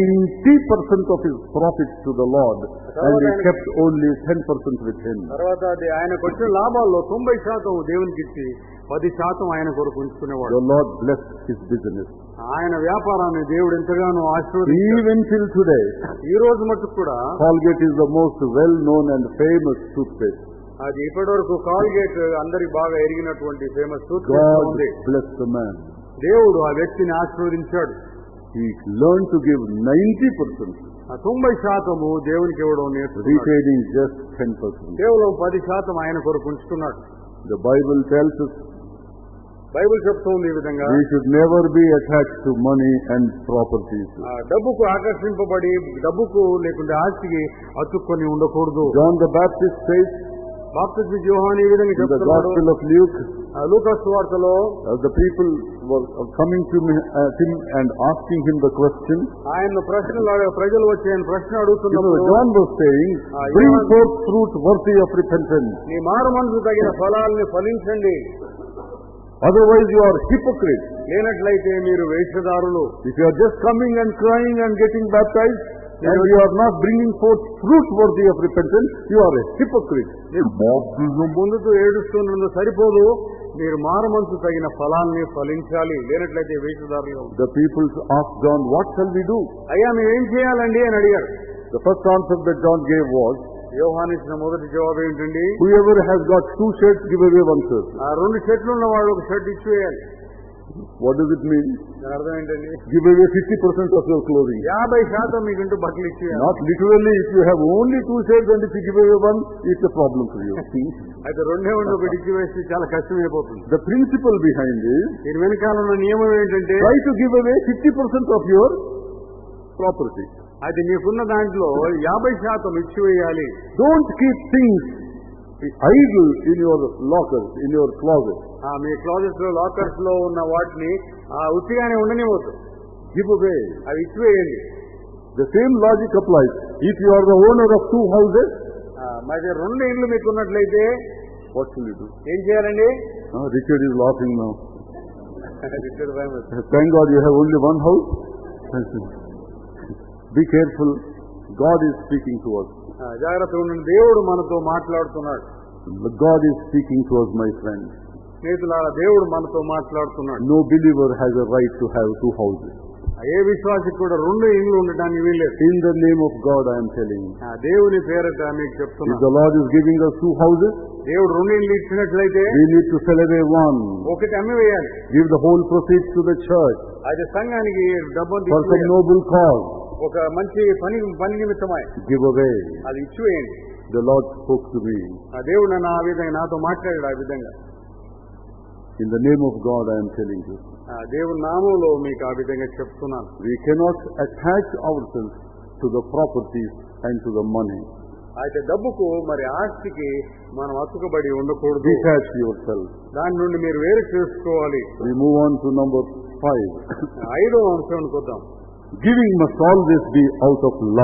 90% of his profits to the Lord, and he kept only 10% with him. తర్వాత అది ఆయనకు వచ్చిన లాభాల్లో 90% దేవునికి ఇచ్చి 10% ఆయన కొరకు ఉంచుకునేవాడు. The Lord blessed his business. ఆయన వ్యాపారాన్ని దేవుడు ఎంతగానో ఆశీర్వదించాడు. Even till today, ఈ రోజు మటుకు కూడా Colgate is the most well-known and famous toothpaste. అది ఇప్పటి వరకు కాల్గేట్ అందరికి బాగా ఎరిగినటువంటి ఫేమస్ God ఉంది. blessed the man. దేవుడు ఆ వ్యక్తిని ఆశీర్వదించాడు. He learned to give 90%, 90% దేవునికి ఇవ్వడం నేర్చుకున్నాడు. retaining just 10%. కేవలం 10% ఆయన కొరకు ఉంచుకున్నాడు. The Bible tells us Bible చెప్తోంది ఈ విధంగా, we should never be attached to money and properties. డబ్బుకు ఆకర్షింపబడి డబ్బుకు లేకుంటే ఆస్తికి అతుక్కొని ఉండకూడదు. John the Baptist says బాప్తిస్మ యోహాను ఈ విధంగా in the చెప్తున్నాడు. Gospel of Luke, లూకా సువార్తలో the people were coming to him and asking him the question. ఆయన ప్రజలు వచ్చి ఆయన ప్రశ్న అడుగుతున్నప్పుడు John was saying, bring forth fruit worthy of repentance. నీ మారు మనసు తగిన ఫలాల్ని ఫలించండి, Otherwise you are hypocrites. లేనట్లయితే మీరు వేషధారులు. If you are just coming and crying and getting baptized, and you are not bringing forth fruit worthy of repentance, you are a hypocrite. ముందుకు ఏడుస్తున్నందు సరిపోదు, మీరు మారు మనసు తగిన ఫలాన్ని ఫలించాలి, లేనట్లయితే వేషధారులు. The people asked John, what shall we do? అయ్యా మేము ఏం చేయాలండి అని అడిగారు. The first answer that John gave was, యోహాను ఇచ్చిన మొదటి జవాబు ఏంటండి? whoever has got 2 shirts, give away 1 shirt. ఆ 2 షర్ట్లు ఉన్న వాడు 1 షర్ట్ ఇచ్చివేయాలి. What does it mean? దాని అర్థం ఏంటండి? Give away 50% of your clothing. 50% మీకుంటూ బట్టలు ఇచ్చివేయాలి. Not literally, if you have only 2 shirts and if you give away 1, it's a problem for you. అయితే 2 ఉండి 1 ఇచ్చివేస్తే చాలా కష్టమైపోతుంది. The principle behind this, దీని వెనకాల ఉన్న నియమం ఏంటంటే, try to give away 50% of your property. అది నీకున్న దాంట్లో 50% ఇచ్చివేయాలి. Don't keep things idle in your lockers, in your closet. మీ క్లాజెట్స్ లో లాకర్స్ లో ఉన్న వాటిని ఉత్తిగానే ఉండనివ్వద్దు, Give away. అవి ఇచ్చివేయండి. The same logic applies. If you are the owner of 2 houses, మరి 2 ఇండ్లు మీకున్నట్లయితే what shall you do? ఏం చేయాలండి? Richard is laughing now. Thank God you have only 1 house. Be careful. God is speaking to us. జాగ్రత్తగా ఉండండి, దేవుడు మనతో మాట్లాడుతున్నాడు. God is speaking to us, my friends. స్నేహితులారా, దేవుడు మనతో మాట్లాడుతున్నాడు. No believer has a right to have 2 houses. ఏ విశ్వాసికి కూడా 2 ఇండ్లు ఉండటానికి వీల్లేదు. In the name of God I am telling you. దేవుని పేరట మీకు If చెప్తున్నాను, the Lord is giving us 2 houses, దేవుడు 2 ఇండ్లు ఇచ్చినట్లయితే we need to sell away 1. ఒకటి అమ్మివేయాలి. Give the whole proceeds to the church అది సంఘానికి డబ్బును for some ఇచ్చివేయాలి. noble cause. ఒక మంచి పని నిమిత్తమై Give away. అది ఇచ్చివేయండి. The Lord spoke to me. దేవుడు నన్ను ఆ విధంగా నాతో మాట్లాడాడు. ఆ విధంగా In the name of God I am telling you. దేవుని నామంలో మీకు ఆ విధంగా చెప్తున్నాను. We cannot attach ourselves to the properties and to the money. అయితే డబ్బుకు మరి ఆస్తికి మనం అతుకబడి ఉండకూడదు. Detach yourself. దాని నుండి మీరు వేరు చేసుకోవాలి. We move on to number 5. 5వ అంశానికి వద్దాం. Giving must always be out of love.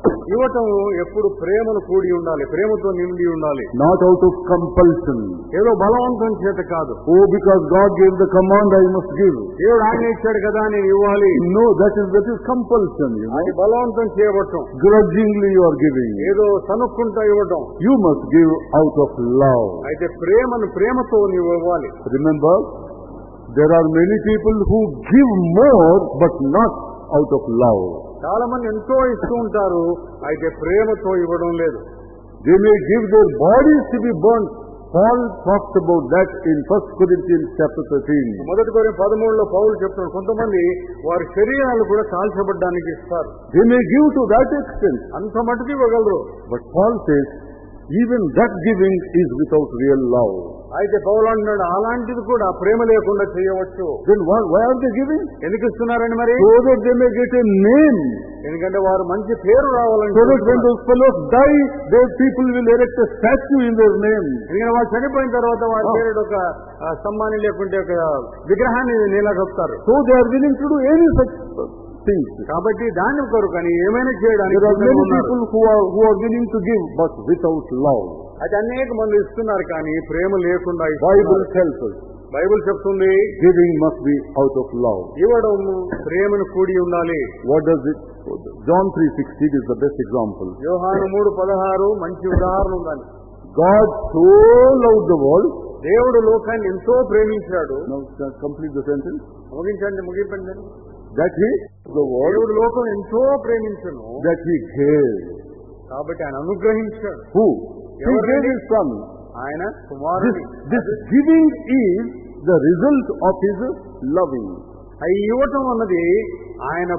ఇవ్వటం ఎప్పుడు ప్రేమను కూడి ఉండాలి, ప్రేమతో నిండి ఉండాలి. Not out of compulsion. ఏదో బలవంతం చేత కాదు. Oh, because God gave the command, I must give. దేవుడు ఆజ్ఞ ఇచ్చాడు కదా నేను ఇవ్వాలి. No, that is compulsion. అది బలవంతం చేయబట్టం. Grudgingly you are giving. ఏదో సనుక్కుంటా ఇవ్వటం. You must give out of love. అయితే ప్రేమతో నీవు ఇవ్వాలి. Remember, there are many people who give more but not out of love. చాలా మంది ఎంతో ఇస్తూ ఉంటారు, అయితే ప్రేమతో ఇవ్వడం లేదు. They may give their bodies to be burnt. Paul talks about that in 1 Corinthians chapter 13. మొదటి కొరింథీ 13లో పౌలు చెప్తాడు, కొంతమంది వారి శరీరాలు కూడా కాల్చబడ్డానికి ఇస్తారు. They may give to that extent. అంత మటుకు ఇవ్వగలరు. But Paul says, even that giving is without real love. అయితే పౌలు అంటున్నాడు, అలాంటిది కూడా ప్రేమ లేకుండా చేయవచ్చు. Then why are they giving? ఎందుకు ఇస్తున్నారని మరి? So that they may get a name. ఎందుకంటే వారు మంచి పేరు రావాలని. So that when those fellows die, their people will erect a statue in their name. ఎందుకంటే వాళ్ళు చనిపోయిన తర్వాత వారి పేరు ఒక స్తంభాన్ని లేకుంటే ఒక విగ్రహాన్ని నిలగొప్తారు. So they are willing to do any such things. కాబట్టి దాని కొరకు అని ఏమైనా చేయడానికి. There are many people who are willing to give but without love. అది అనేక మంది ఇస్తున్నారు కానీ ప్రేమ లేకుండా. Bible tells us. బైబిల్ చెప్తుంది, giving must be out of love. ఇవ్వడం ప్రేమను కూడి ఉండాలి. What does it? John 3:16 is the best example. యోహాను 3:16 మంచి ఉదాహరణ ఉందని. God so loved the world. దేవుడు లోకాన్ని ఎంతో ప్రేమించాడు. Now complete the sentence. ముగించండి. That he the world. దేవుడు లోకం ఎంతో ప్రేమించను. That he gave. కాబట్టి ఆయన అనుగ్రహించాడు. Who? He gave his son. ఆయన కుమారుని. This giving is the result of his loving. అవి ఇవ్వటం అన్నది ఆయన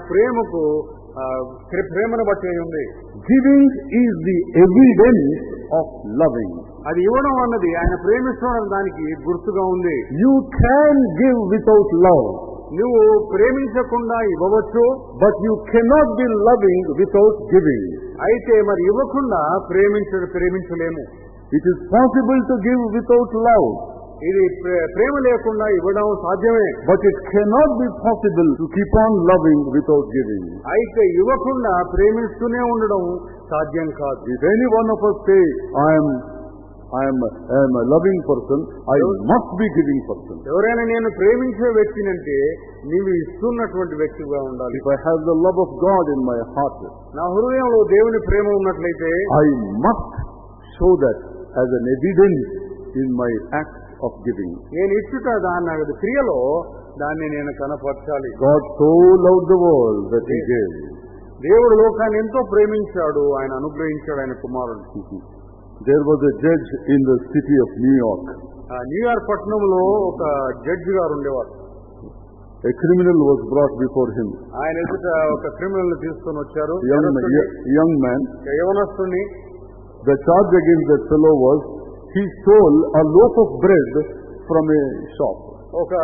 ప్రేమను బట్టి ఉంది. Giving is the evidence of loving. అది ఇవ్వడం అన్నది ఆయన ప్రేమిస్తున్న దానికి గుర్తుగా ఉంది. You can give without love. నువ్వు ప్రేమించకుండా ఇవ్వవచ్చు. But you cannot be loving without giving. అయితే మరి ఇవ్వకుండా ప్రేమించలేము. It is possible to give without love. ఇది ప్రేమ లేకుండా ఇవ్వడం సాధ్యమే. But it cannot be possible to keep on loving without giving. అయితే ఇవ్వకుండా ప్రేమిస్తూనే ఉండడం సాధ్యం కాదు. If any one of us say, I am a loving person, I must be giving person. ఎవరైనా నేను ప్రేమించే వ్యక్తినంటే నీవు ఇస్తున్నటువంటి వ్యక్తిగా ఉండాలి. If I have the love of God in my heart, నా హృదయంలో దేవుని ప్రేమ ఉన్నట్లయితే I must show that as an evidence in my act of giving. నేను ఇచ్చుట దాని క్రియలో దాన్ని నేను కనపరచాలి. God so loved the world that he gave. దేవుడు లోకాన్ని ఎంతో ప్రేమించాడు, ఆయన అనుగ్రహించాడు ఆయన కుమారుడు. There was a judge in the city of New York. New York పట్టణంలో ఒక జడ్జి గారు ఉండేవారు. A criminal was brought before him. ఆయన ఎదుట ఒక క్రిమినల్ తీసుకొని వచ్చారు. Young man. యవనస్తుని. The charge against that fellow was he stole a loaf of bread from a shop. ఒక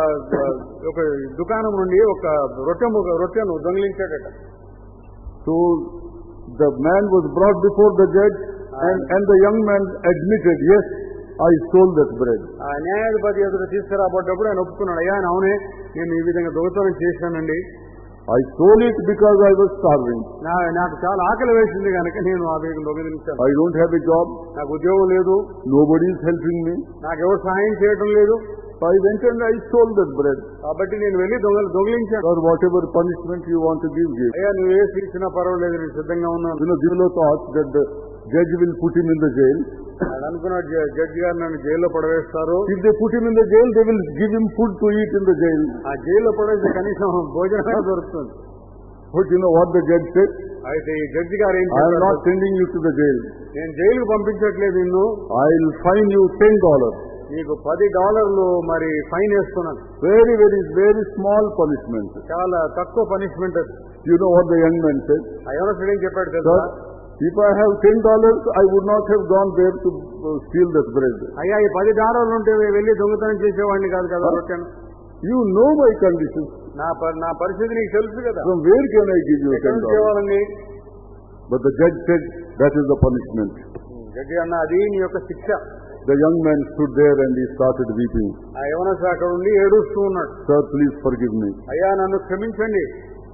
దుకాణం నుండి ఒక రొట్టెను దొంగిలించాడట. So the man was brought before the judge and the young man admitted, yes, I stole that bread. న్యాయాధిపతి ఎదురు తీసుకురాబడ్డప్పుడు ఆయన ఒప్పుకున్నాడు, అయ్యా అవునే నేను ఈ విధంగా దొంగతనం చేశానండి. I stole it because I was starving. నాకు చాలా ఆకలి వేసింది కనుక నేను ఆ వేగం దొంగిలించాను. I don't have a job. నాకు ఉద్యోగం లేదు. Nobody is helping me. నాకు ఎవరు సహాయం చేయడం లేదు. I went and I stole that bread. కాబట్టి నేను వెళ్ళి దొంగిలించాను. Or whatever punishment you want to give. అయ్యా నువ్వు ఏ శిక్షణ పర్వాలేదు, నేను సిద్ధంగా ఉన్నాను. Zilo thought that the judge will put him in the jail. అనుకున్న జడ్జి గారు నన్ను జైల్లో పడవేస్తారు. If they put him in the jail, they will give him food to eat in the jail. ఆ జైల్లో పడేసి కనీసం భోజనం దొరుకుతుంది. But you know what the judge said? అయితే ఈ జడ్జి గారు ఏం I am not sending you to the jail. నేను జైలుకు పంపించట్లేదు నిన్ను. I will fine you $10. నీకు $10 మరి ఫైన్ వేస్తున్నాను. Very, very, very small punishment. చాలా తక్కువ పనిష్మెంట్ అది. You know what the young man said? ఆ యవనస్తుడు ఏం చెప్పాడు తెలుసా? If I have $10, I would not have gone there to steal that bread. అయ్యా ఈ $10 ఉంటే వెళ్ళి దొంగతనం చేసేవాడిని కాదు కదా రొట్టెను. You know my condition. నా పరిస్థితి నీకు తెలుసు కదా. From where can I give you $10? But the judge said that is the punishment. Judge అన్న అది నీ యొక్క శిక్ష. The young man stood there and he started weeping. ఆ యవనస్తుడు అక్కడ ఉండి ఏడుస్తూ ఉన్నాడు. Sir, please forgive me. అయ్యా నన్ను క్షమించండి.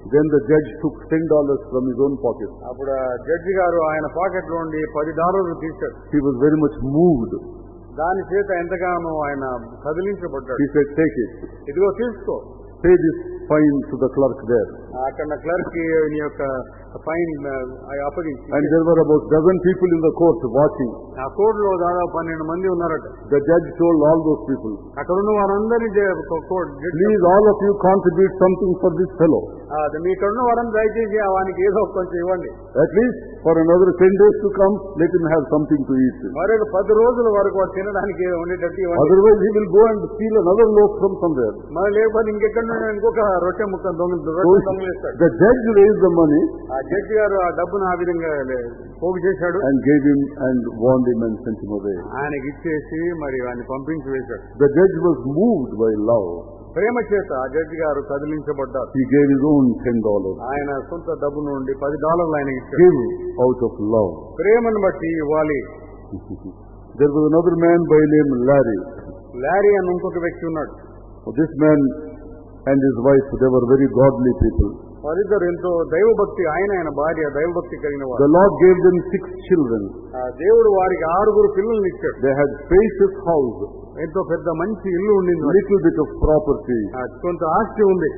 Then the judge took $10 from his own pocket. అప్పుడు జడ్జి గారు ఆయన పాకెట్ లో ఉండి $10 తీశాడు. He was very much moved. దాని చేత ఎంతగానో ఆయన కదిలించబడ్డాడు. He said, "Take it. ఇదిగో తీసుకో. Pay this fine to the clerk there." అక్కడ క్లర్క్ కి నీ యొక్క ఫైన్ అప్పగించి. And there were about 12 people in the court watching. ఆ కోర్టులో దాదాపు 12 మంది ఉన్నారట. The judge told all those people, అక్కడ ఉన్న వారందరినీ "Please, all of you contribute something for this fellow. మీ ఇక్కడ ఉన్న వారందరూ దయచేసి వానికి ఏదో కొంచెం ఇవ్వండి. At least for another 10 days to come, let him have something to eat. మరొక 10 రోజుల వరకు వాడు తినడానికి ఉండేటట్టు ఇవ్వండి. Otherwise he will go and steal another loaf from somewhere." మరి లేకపోతే ఇంకెక్కడ ఇంకొక రొట్టె ముక్క దొంగలిస్తాడు. The judge raised the money ఆ జడ్జి గారు ఆ డబ్బును ఆ విధంగా పోగు చేశాడు. and gave him and warned him and sent him away. ఆయనకి ఇచ్చేసి మరి వాడిని పంపించి వేశాడు. The judge was moved by love. ప్రేమ చేత ఆ జడ్జి గారు కదిలించబడ్డారు. He gave his own $10. ఆయన సొంత డబ్బు నుండి $10 ఆయనకి ఇచ్చాడు. Give out of love. ప్రేమను బట్టి ఇవ్వాలి. There was another man by name Larry. Larry అని ఇంకొక వ్యక్తి ఉన్నాడు. This man and his wife, they were very godly people. వారిద్దరు ఎంతో దైవభక్తి, ఆయన భార్య దైవభక్తి కలిగిన వారు. The Lord gave them 6 children. దేవుడు వారికి 6 పిల్లల్ని ఇచ్చాడు. They had spacious house. ఎంతో పెద్ద మంచి ఇల్లు ఉండింది. Little bit of property. కొంత ఆస్తి ఉంది.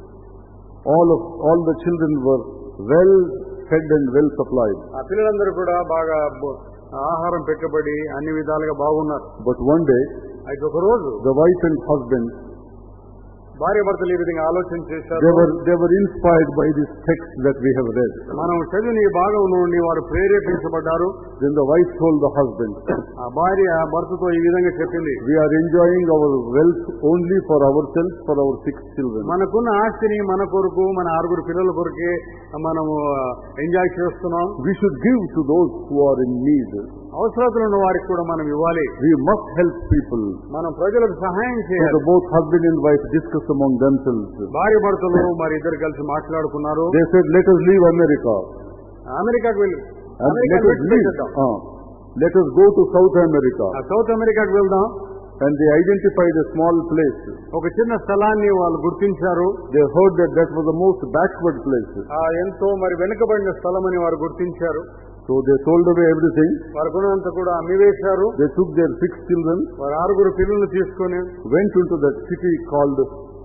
All the children were well fed and well supplied. ఆ పిల్లలందరూ కూడా బాగా ఆహారం పెట్టబడి అన్ని విధాలుగా బాగున్నారు. But one day, అయితే ఒక రోజు the wife and husband, భార్య భర్తలు ఈ విధంగా ఆలోచన చేశారు. they were inspired by this text that we have read. మనం చదివిన ఈ భాగం నుండి వారు ప్రేరేపించబడ్డారు. Then the wife told the husband, ఆ భార్య భర్తతో ఈ విధంగా చెప్పింది, "We are enjoying our wealth only for ourselves, for our 6 children. మనకున్న ఆస్తిని మన కొరకు, మన 6 పిల్లల కొరకే మనము ఎంజాయ్ చేస్తున్నాం. We should give to those who are in need. అవసరతలు ఉన్న వారికి కూడా మనం ఇవ్వాలి. We must help people." మనం ప్రజలకు సహాయం So చేయాలి. both husband and wife discussed among themselves. భార్య భర్తలు మరి ఇద్దరు కలిసి మాట్లాడుకున్నారు. They said, "Let us leave America. అమెరికాకు వెళ్ళి let us go to South America." South అమెరికాకు వెళ్దాం. And they identified a small place. ఒక చిన్న స్థలాన్ని వాళ్ళు గుర్తించారు. They heard that was the most backward place. ఎంతో మరి వెనుకబడిన స్థలం అని వారు గుర్తించారు. So they sold away everything. వారికున్నంత కూడా అమ్మివేశారు. They took their 6 children. వారు 6 పిల్లల్ని తీసుకొని went into that city called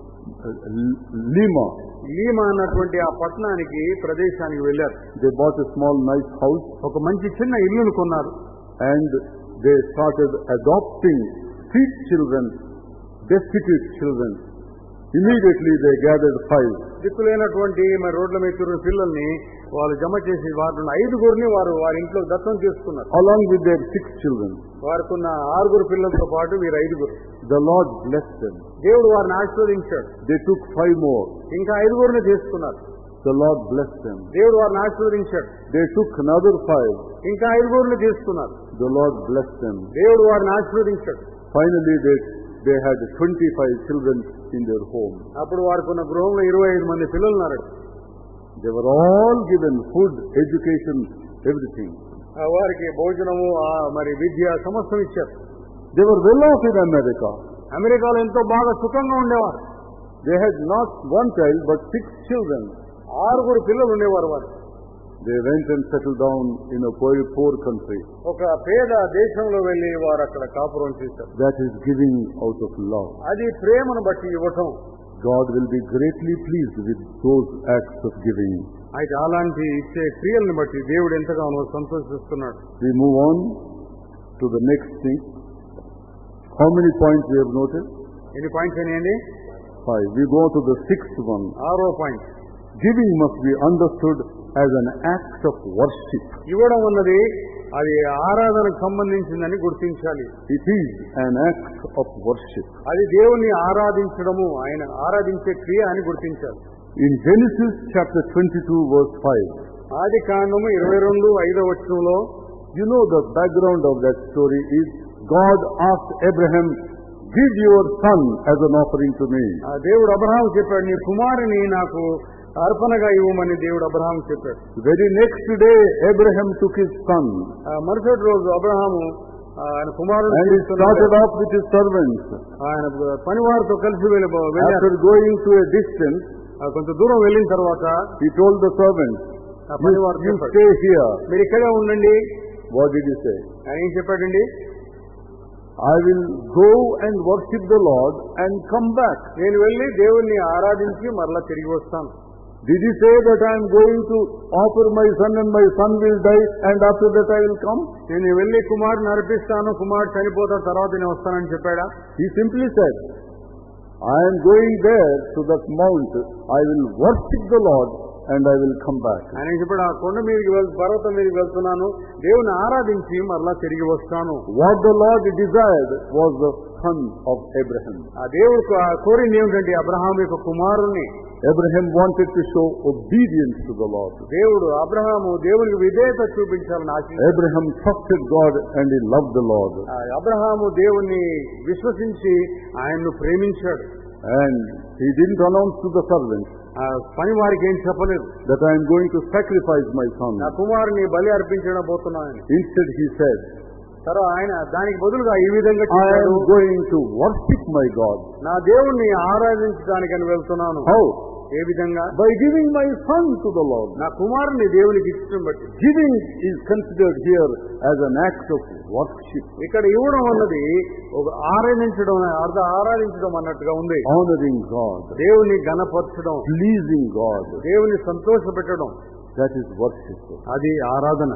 Lima. Lima అన్నటువంటి ఆ పట్టణానికి ప్రదేశానికి వెళ్లారు. They bought a small nice house. ఒక మంచి చిన్న ఇల్లును కొన్నారు. And they started adopting street children, destitute children. Immediately they gathered 5. దిక్కులేనటువంటి మరి రోడ్ల మీద తిరిగిన పిల్లల్ని వాళ్ళు జమ చేసి వారిని 5 వారి ఇంట్లో దత్తం చేసుకున్నారు. Along with their 6 children. వారికున్న 6 పిల్లలతో పాటు వీరు 5. The Lord blessed them. దేవుడు వారిని ఆశీర్వదించాడు. They took 5 more. ఇంకా 5 చేసుకున్నారు. The Lord blessed them. దేవుడు వారిని ఆశీర్వదించాడు. They took another 5. ఇంకా 5 చేసుకున్నారు. The Lord blessed them. దేవుడు వారిని ఆశీర్వదించాడు. Finally they had 25 children in their home. అప్పుడు వారికున్న గృహంలో 25 మంది పిల్లలు ఉన్నారు. They were all given food, education, everything. వారికి భోజనము మరి విద్య సమస్తం ఇచ్చారు. They were well off in America. అమెరికాలో ఎంతో బాగా సుఖంగా ఉండేవారు. They had not 1 child but 6 children. 6 పిల్లలు ఉండేవారు వారు. They went and settled down in a very poor country. ఒక పేద దేశంలో వెళ్లి వారు అక్కడ కాపురం చేశారు. That is giving out of love. అది ప్రేమను బట్టి ఇవ్వటం. God will be greatly pleased with those acts of giving. అయితే అలాంటి ఇచ్చే క్రియలను బట్టి దేవుడు ఎంతగానో సంతోషిస్తున్నాడు. We move on to the next thing. How many points we have noted? ఎన్ని పాయింట్స్ అయినాయండి? 5. We go to the 6th one. 6వ point. Giving must be understood as an act of worship. ఇవ్వడం అన్నది అది ఆరాధనకు సంబంధించిందని గుర్తించాలి. It is an act of worship. అది దేవుని ఆరాధించడము, ఆయన ఆరాధించే క్రియ అని గుర్తించాలి. In Genesis chapter 22 verse 5. ఆది కాండము 22:5 you know the background of that story is God asked Abraham, "Give your son as an offering to me." దేవుడు అబ్రహాము చెప్పాడు, నీ కుమారుని నాకు అర్పణగా ఇవ్వమని దేవుడు అబ్రహాము చెప్పాడు. Very next day Abraham took his son. మరుసటి రోజు అబ్రహాము ఆయన కుమారుడు and he started off with his servants. ఆయన పనివారితో కలిసి వెళ్ళారు. After going to a distance, కొంత దూరం వెళ్ళిన తర్వాత he told the servants, you stay here. మీరు ఇక్కడే ఉండండి. What did he say? ఆయన ఏం చెప్పాడండి? I will go and worship the Lord and come back. నేను వెళ్ళి దేవుణ్ణి ఆరాధించి మరలా తిరిగి వస్తాను. Did he say that I am going to offer my son and my son will die and after that I will come? నేను వెళ్ళి కుమారుని అర్పిస్తాను, కుమారుడు చనిపోతాను, తర్వాత నేను వస్తానని చెప్పాడా? He simply said, I am going there to that mount, I will worship the Lord and I will come back. ఆయన చెప్పాడు, ఆ కొండ మీదకి పర్వతం మీదకి వెళ్తున్నాను, దేవుని ఆరాధించి మరలా తిరిగి వస్తాను. What the Lord desired was the son of Abraham. ఆ దేవుడు కోరింది ఏమిటంటే అబ్రహాము యొక్క కుమారుణ్ణి. Abraham wanted to show obedience to the Lord. Abraham దేవునికి విధేయత చూపించాలని ఆశించాడు. Abraham trusted God and he loved the Lord. Abraham దేవుణ్ణి విశ్వసించి ఆయన్ను ప్రేమించాడు. And he didn't announce to the servants పని వారికి ఏం చెప్పలేదు that I am going to sacrifice my son. నా కుమారుని బలి అర్పించబోతున్నాను. Instead he said, తర్వాత ఆయన దానికి బదులుగా ఈ విధంగా I am going to worship my God. నా దేవుణ్ణి ఆరాధించడానికని వెళ్తున్నాను. How? ఏ విధంగా? By giving my son to the Lord. నా కుమారుని దేవునికి ఇష్టం బట్టి. Giving is considered here as an act of worship. ఇక్కడ ఇవ్వడం అన్నది ఒక ఆరాధించడం అన్నట్టుగా ఉంది. Honoring God. దేవుని ఘనపరచడం. Pleasing God. దేవుని సంతోషపెట్టడం. That is worship. అది ఆరాధన.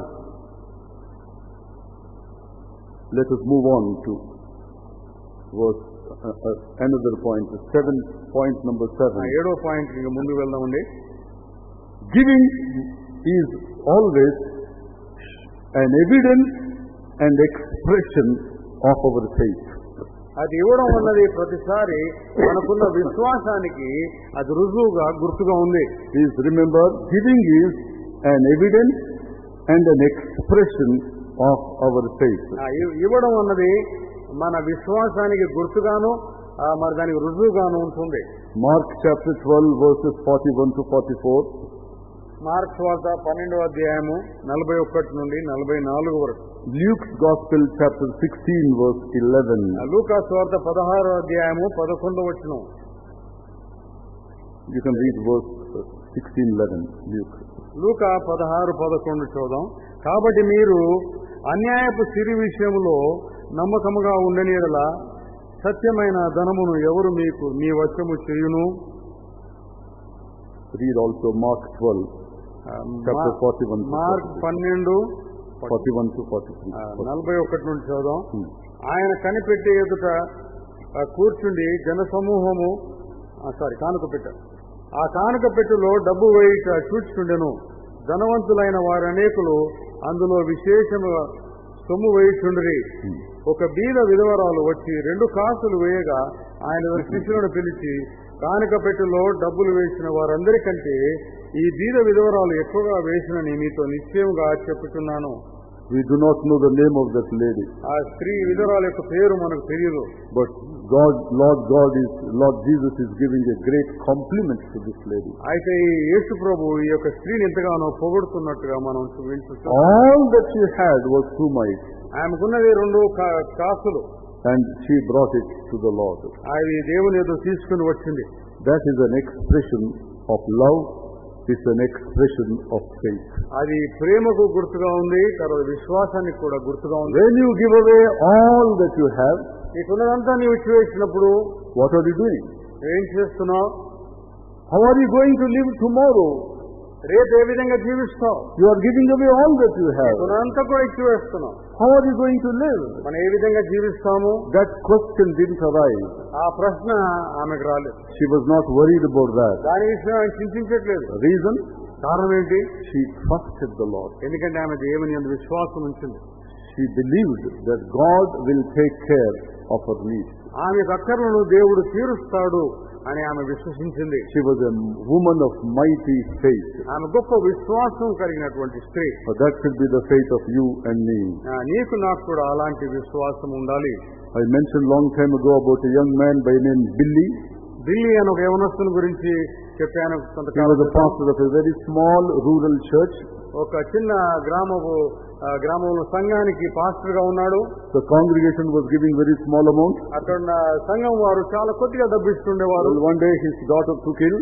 Let us move on to verse another point, point number 7. 7వ పాయింట్ కి ముందు వెళ్దామండి. Giving is always an evidence and expression of our faith. అది ఇవ్వడం అన్నది ప్రతిసారి మనకున్న విశ్వాసానికి అది రుజువుగా గుర్తుగా ఉంది. Please remember, giving is an evidence and an expression of our faith. ఇవ్వడం అన్నది మన విశ్వాసానికి గుర్తుగాను మరి దానికి రుజువుగాను ఉంటుంది. Mark chapter 12 verses 41 to 44. Mark వార్త 12వ అధ్యాయము 41 నుండి 44 వరకు. Luke's Gospel chapter 16 verse 11. లూకా వార్త 16వ అధ్యాయము 11వ వచనం. You can read verse 16:11. Luke. లూకా 16:11 చూద్దాం. కాబట్టి మీరు అన్యాయపు సిరి విషయంలో నమ్మకముగా ఉండని యెడల సత్యమైన ధనమును ఎవరు మీకు మీ వశము చేయును? Read also Mark 12 chapter 41. Mark 12 41 to 43. 41 నుండి చూద్దాం. ఆయన కనిపెట్టే ఎదుట కూర్చుండి జనసమూహము కానుక పెట్ట ఆ కానుక పెట్టులో డబ్బు వేయుట చూచుచుండెను. ధనవంతులైన వారు అనేకులు అందులో విశేషముగా సొమ్ము వేయుచుండిరి. ఒక బీద విధవరాలు వచ్చి 2 కాసులు వేయగా ఆయన శిష్యులను పిలిచి, కానుక పెట్టులో డబ్బులు వేసిన వారందరికంటే ఈ బీద విధవరాలు ఎక్కువగా వేసినని మీతో నిశ్చయముగా చెప్పుచున్నాను. We do not know the name of that lady. ఆ స్త్రీ విధవరాలు యొక్క పేరు మనకు తెలియదు. But Lord Jesus is giving a great compliment to this lady. అయితే యేసు ప్రభు ఈ యొక్క స్త్రీని ఎంతగానో పొగుడుతున్నట్టుగా మనం వింటున్నాం. All that she had was 2 mites. ఆమెకున్నది 2 కాసులు. And she brought it to the Lord. అది దేవుని ఎదుట తీసుకుని వచ్చింది. That is an expression of love. It's an expression of faith. అది ప్రేమకు గుర్తుగా ఉంది, తర్వాత విశ్వాసానికి కూడా గుర్తుగా ఉంది. When you give away all that you have, నీకున్నదంతా నీవు ఇచ్చివేసినప్పుడు what are you doing? ఏం చేస్తున్నావు? How are you going to live tomorrow? రేపు ఏ విధంగా జీవిస్తావు? You are giving away all that you have. నీకున్నంతా కూడా ఇచ్చివేస్తున్నావు. How are you going to live? మనం ఏ విధంగా జీవిస్తాము? That question didn't arise. ఆ ప్రశ్న ఆమెకు రాలేదు. She was not worried about that. దాని విషయం ఆమె చింతించట్లేదు. Reason? కారణం ఏంటి? She trusted the Lord. ఎందుకంటే ఆమె దేవుని యందు విశ్వాసం ఉంచింది. She believed that God will take care of her needs. ఆమె అక్కర్లను దేవుడు తీరుస్తాడు అని ఆమె విశ్వసించింది. She was a woman of mighty faith. ఆమె గొప్ప విశ్వాసం కలిగినటువంటి స్త్రీ. But that should be the faith of you and me. నీకు నాకు కూడా అలాంటి విశ్వాసం ఉండాలి. I mentioned long time ago about a young man by name Billy. Billy అని ఒక యవనస్తుని గురించి చెప్పాను. He was a pastor of a very small rural church. ఒక చిన్న గ్రామంలో సంఘానికి పాస్టర్ గా ఉన్నాడు. The congregation was giving very small amount. అక్కడ సంఘం వారు చాలా కొద్దిగా డబ్బు ఇస్తుండేవారు. One day his daughter took ill.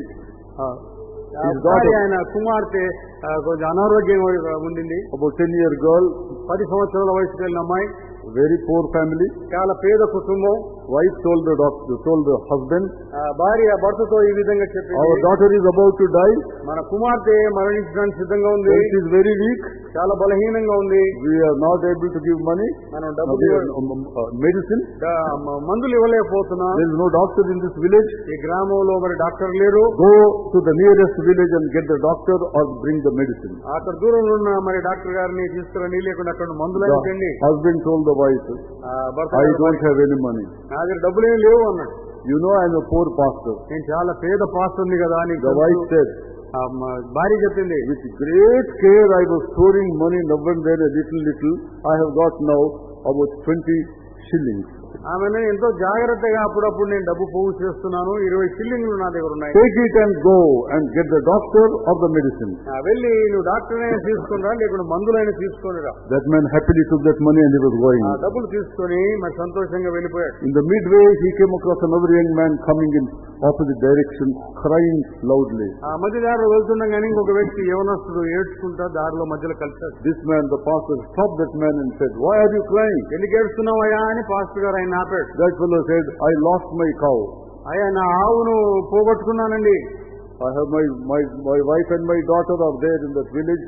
ఆయన కుమార్తె కొంచెం అనారోగ్యం ఉండింది. about 10-year girl, 10 సంవత్సరాల వయసు కలిగిన అమ్మాయి, very poor family. చాలా పేద కుటుంబం. Wife told the husband, భార్య భర్తతో ఈ విధంగా చెప్పింది, our daughter is about to die. మన కుమార్తె మరణించడానికి సిద్ధంగా ఉంది. She is very weak. చాలా బలహీనంగా ఉంది. We are not able to give money. మనం డబ్బులు medicine. మందులు ఇవ్వలేకపోతున్నాం. There is no doctor in this village. ఈ గ్రామంలో మరి డాక్టర్ లేరు. Go to the nearest village and get the doctor or bring the medicine. అక్కడ దూరంలో ఉన్న మరి డాక్టర్ గారిని తీసుకురండి, లేకుండా అక్కడ మందులు ఇవ్వండి. Husband told the wife, I don't have any money. నా దగ్గర డబ్బులేం లేవు అన్నాడు. You know I am a poor pastor. నేను చాలా పేద పాస్టర్ని కదా అని The wife said, భార్య చెప్పింది, with great care I was storing money now and then a little. I have got now about 20 shillings. ఆమెను ఎంతో జాగ్రత్తగా అప్పుడప్పుడు నేను డబ్బు పోగు చేస్తున్నాను. 20 షిల్లింగ్లు నా దగ్గర ఉన్నాయి. Take it and go and get the doctor or the medicine. వెళ్ళి నువ్వు డాక్టర్ అయినా తీసుకునిరా, లేకుండా మందులైనా తీసుకునిరా. That man happily took that money and he was going. డబ్బులు తీసుకొని మరి సంతోషంగా వెళ్ళిపోయాడు. In the midway he came across another young man coming in opposite direction, crying loudly. మధ్య దారిలో వెళ్తుండగానే ఇంకొక వ్యక్తి యవనస్తుడు ఏడ్చుకుంటా దారిలో మధ్యలో కలిశాడు. This man, the pastor, stopped that man and said, why are you crying? ఎందుకు ఏడుస్తున్నావయ్యా అని పాస్టర్ గారు ఆయన ఆపాడు. That fellow said, I lost my cow. అయ్యా నా ఆవును పోగొట్టుకున్నానండి. I have my wife and my daughter are there in that village.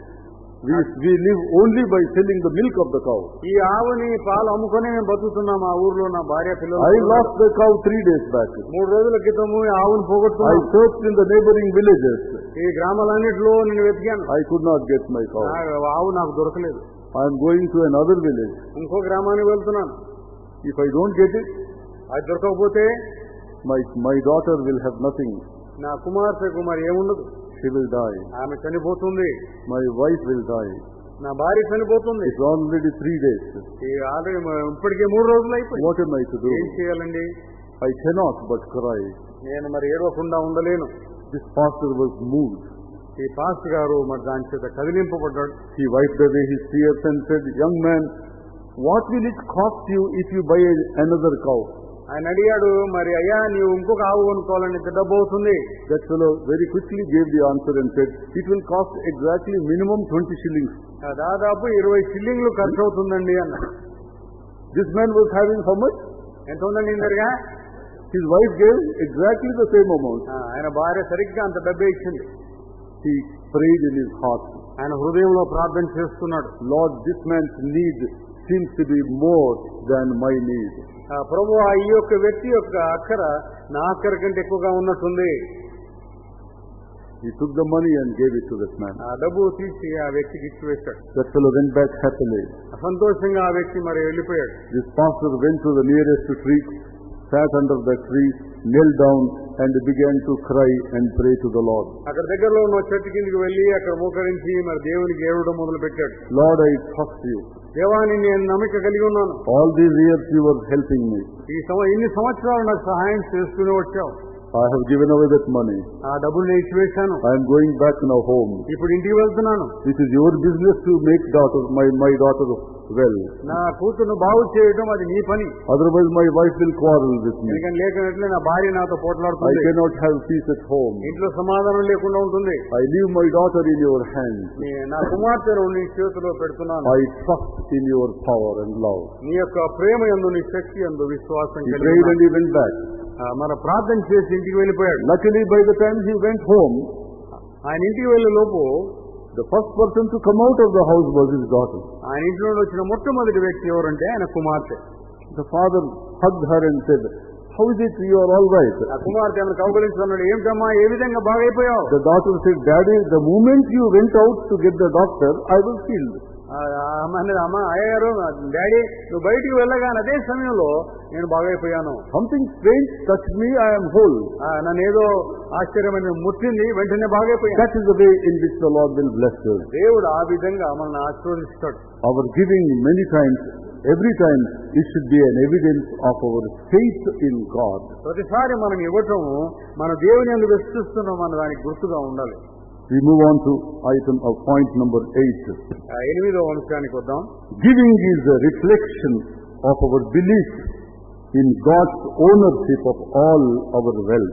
We live only by selling the milk of the cow. ఈ ఆవుని పాలు అమ్ముకొని మేము బతుకుతున్నాం ఆ ఊర్లో. నా భార్య పిల్లలు. I lost the cow 3 days back. 3 రోజుల క్రితము ఆవును పోగొట్టుకున్నాను. I searched in the neighboring villages. ఈ గ్రామాలన్నిటిలో నేను వెతికాను. I could not get my cow. ఆవు నాకు దొరకలేదు. I am going to another village. ఇంకో గ్రామానికి వెళ్తున్నాను. If I don't get it, అది దొరకకపోతే my daughter will have nothing. నా కుమార్తెకు మరి ఏముండదు. She will die. ఆమె చనిపోతుంది. My wife will die. నా భార్య చనిపోతుంది. It's already 3 days. ఆల్రెడీ ఇప్పటికే 3 రోజులు అయిపోయింది. What am I to do? ఏం చేయాలండి? I cannot but cry. నేను మరి ఏడవకుండా ఉండలేను. This pastor was moved. ఈ పాస్టర్ గారు మరి దాని చేత కదిలింపబడ్డాడు. He wiped away his tears and said, young man, what will it cost you if you buy another cow? ఆయన అడిగాడు, మరి అయ్యా నీవు ఇంకొక ఆవు కొనుక్కోవాలని ఎంత డబ్బు అవుతుంది? That fellow very quickly gave the answer and said, it will cost exactly minimum 20 shillings. దాదాపు 20 షిల్లింగ్లు ఖర్చు అవుతుందండి అన్న. This man was having how much? ఎంత ఉందండి ఇందరుగా? His wife gave exactly the same amount. ఆయన భార్య సరిగ్గా అంత డబ్బే ఇచ్చింది. He prayed in his heart. ఆయన హృదయంలో ప్రార్థన చేస్తున్నాడు. Lord, this man's need seems to be more than my need. ప్రభువా, ఈ యొక్క వ్యక్తి యొక్క అక్కర నా అక్కర కంటే ఎక్కువగా ఉన్నట్టుంది. He took the money and gave it to that man. ఆ డబ్బు తీసి ఆ వ్యక్తికి ఇచ్చివేశాడు. That fellow went back happily. సంతోషంగా ఆ వ్యక్తి మరి వెళ్ళిపోయాడు. This pastor went to the nearest tree, sat under the tree, knelt down and began to cry and pray to the Lord. అక్కడ దగ్గరలో ఉన్న చెట్టు కిందకి వెళ్ళి అక్కడ మోకరించి మరి దేవునికి ఏడవడం మొదలు పెట్టాడు. Lord, I trust you. దేవాని నేను నమ్మిక కలిగి ఉన్నాను. All these years you were helping me. ఇన్ని సంవత్సరాలు నాకు సహాయం చేస్తూనే వచ్చావు. I have given away that money. ఆ డబ్బులు నేను ఇచ్చివేశాను. I am going back now home. ఇప్పుడు ఇంటికి వెళ్తున్నాను. It is your business to make my daughter well. నా కూతురును బాగు చేయడం అది నీ పని. Otherwise my wife will quarrel with me. లేకున్నట్లే నా భార్య నాతో పోట్లాడుతుంది. I cannot have peace at home. ఇంట్లో సమాధానం లేకుండా ఉంటుంది. I leave my daughter in your hands. నా కుమార్తెను నీ చేతిలో పెడుతున్నాను. I trust in your power and love. నీ యొక్క ప్రేమ యందు, నీ శక్తి యందు విశ్వాసం కలిగి. He prayed and he went back. మన ప్రార్థన చేసి ఇంటికి వెళ్ళిపోయాడు. Luckily by the time he went home, ఆయన ఇంటికి వెళ్ళే లోపు the first person to come out of the house was his daughter. ఆయన ఇంట్లో వచ్చిన మొట్టమొదటి వ్యక్తి ఎవరంటే ఆయన కుమార్తె. The father hugged her and said, how is it you are all right? ఆ కుమార్తె ఆమెను కౌగిలించుకున్నాడు. ఏమిటమ్మా, ఏ విధంగా బాగైపోయావు? The daughter said, Daddy, the moment you went out to get the doctor, I was healed. అమ్మ అయ్యారు, డాడీ నువ్వు బయటికి వెళ్ళగానే అదే సమయంలో నేను బాగైపోయాను. Something strange touched me, I am whole. నన్ను ఏదో ఆశ్చర్యమైన ముట్టింది, వెంటనే బాగైపోయాను. That is the way in which the Lord will bless us. దేవుడు ఆ విధంగా మనల్ని ఆశీర్వదిస్తాడు. Our giving many times, every time, it should be an evidence of our faith in God. ప్రతిసారి మనం ఇవ్వటం మన దేవుని యందు విశ్వసిస్తున్నాం అన్న దానికి గుర్తుగా ఉండాలి. We move on to item of point number 8. 8వ అంశానికి వద్దాం. Giving is a reflection of our belief in God's ownership of all our wealth.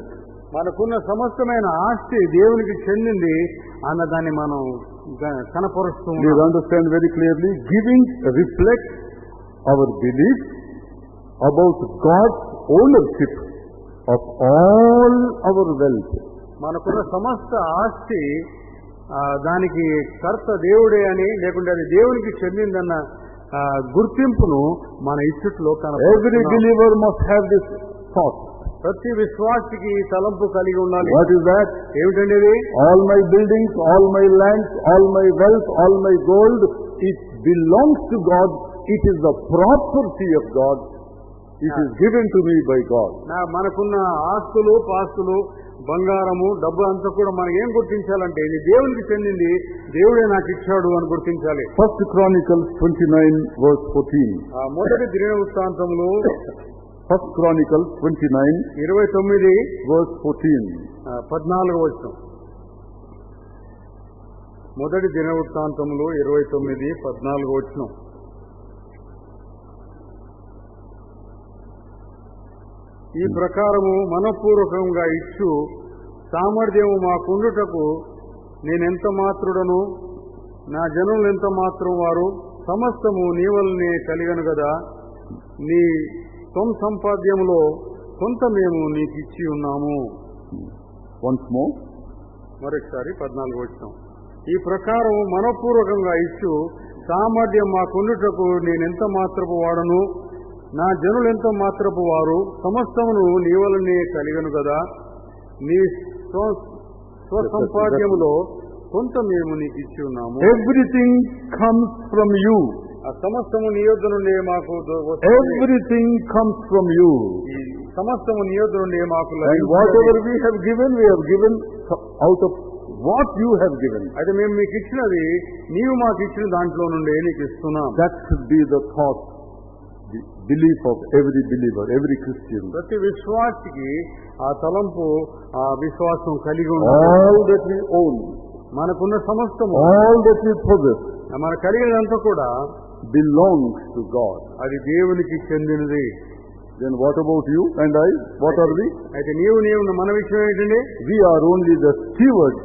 మనకున్న సమస్తమైన ఆస్తి దేవునికి చెందింది అన్నదాన్ని మనం కనపరుస్తూ We understand very clearly, giving reflects our belief about God's ownership of all our wealth. మనకున్న సమస్త ఆస్తి దానికి కర్త దేవుడే అని, లేకుంటే అది దేవునికి చెందిందన్న గుర్తింపును మన ఇచ్చుట్లో Every believer must have this thought. ప్రతి విశ్వాసికి తలంపు కలిగి ఉండాలి. What is that? ఏమిటండి ఇది? All my buildings, all my lands, all my wealth, all my gold, it belongs to God. It is the property of God. It is given to me by God. మనకున్న ఆస్తులు, పాస్తులు, బంగారము, డబ్బు అంతా కూడా మనం ఏం గుర్తించాలంటే ఇది దేవునికి చెందింది, దేవుడే నాకు ఇచ్చాడు అని గుర్తించాలి. 1 Chronicles 29 verse 14. మొదటి దినవృత్తాంతములు 1 Chronicles 29 29 verse 14. 14వ వచనం. మొదటి దినవృత్తాంతములు 29 14వ వచనం. ఈ ప్రకారము మనపూర్వకంగా ఇచ్చు సామర్థ్యము మాకుండుటకు నేనెంత మాత్రుడను, నా జనులు ఎంత మాత్రం వారు, సమస్తము నీ వల్లనే కలిగను కదా, నీ సంపాద్యములో కొంత మేము నీకు ఇచ్చి ఉన్నాము. Once more. మరొకసారి 14వ వచనం. ఈ ప్రకారం మనపూర్వకంగా ఇచ్చు సామర్థ్యం మాకుండుటకు నేనెంత మాత్రపు వాడను, నా జనులెంత మాత్రపు వారు, సమస్తమును నీ వలనే కలిగను కదా, నీ స్వసంపాద్యములో కొంత మేము నీకు ఇచ్చి ఉన్నాము. Everything comes from you. ఆ సమస్తము నీ యొద్ద నుండి మాకు Everything comes from you. ఈ సమస్తము నీ యొద్ద నుండి మాకు And whatever we have given out of what you have given. అయితే మేము మీకు ఇచ్చినది నీవు మాకు ఇచ్చిన దాంట్లో నుండి నీకు ఇస్తున్నాం. That should be the thought, the belief of every believer, every Christian. ప్రతి విశ్వాసికి ఆ తలంపు, ఆ విశ్వాసం కలిగి ఉండాలి. All that we own, మనకున్న సమస్తము, all that we possess, మన కలిగినంతా కూడా belongs to God. అది దేవునికి చెందినది. Then what about you and I? What are we? అయితే నీవు మన విషయం ఏంటండి? We are only the stewards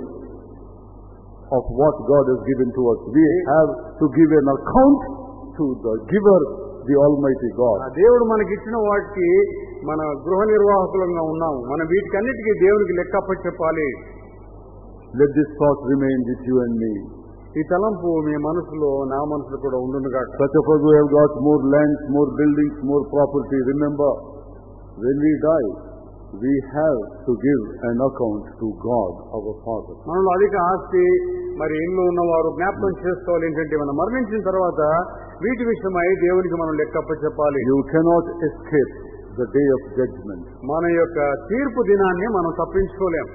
of what God has given to us. We have to give an account to the giver, the Almighty God. దేవుడు మనకిచ్చిన వాటికి మన గృహ నిర్వాహకులంగా ఉన్నాము. మనం వీటికన్నిటికీ దేవునికి లెక్క చెప్పాలి. Let this thought remain with you and me. ఈ తలంపు మీ మనసులో, నా మనసులో కూడా ఉండునుగా. Such of us who have got more lands, more buildings, more property, remember, when we die, we have to give an account to God, our Father. మనలో అధిక ఆస్తి, మరి ఇల్లు ఉన్నవారు జ్ఞాపకం చేసుకోవాలి ఏంటంటే, మనం మరణించిన తర్వాత వీటి విషయమై దేవునికి మనం లెక్క చెప్పాలి. You cannot escape the day of judgment. మన యొక్క తీర్పు దినాన్ని మనం తప్పించుకోలేం.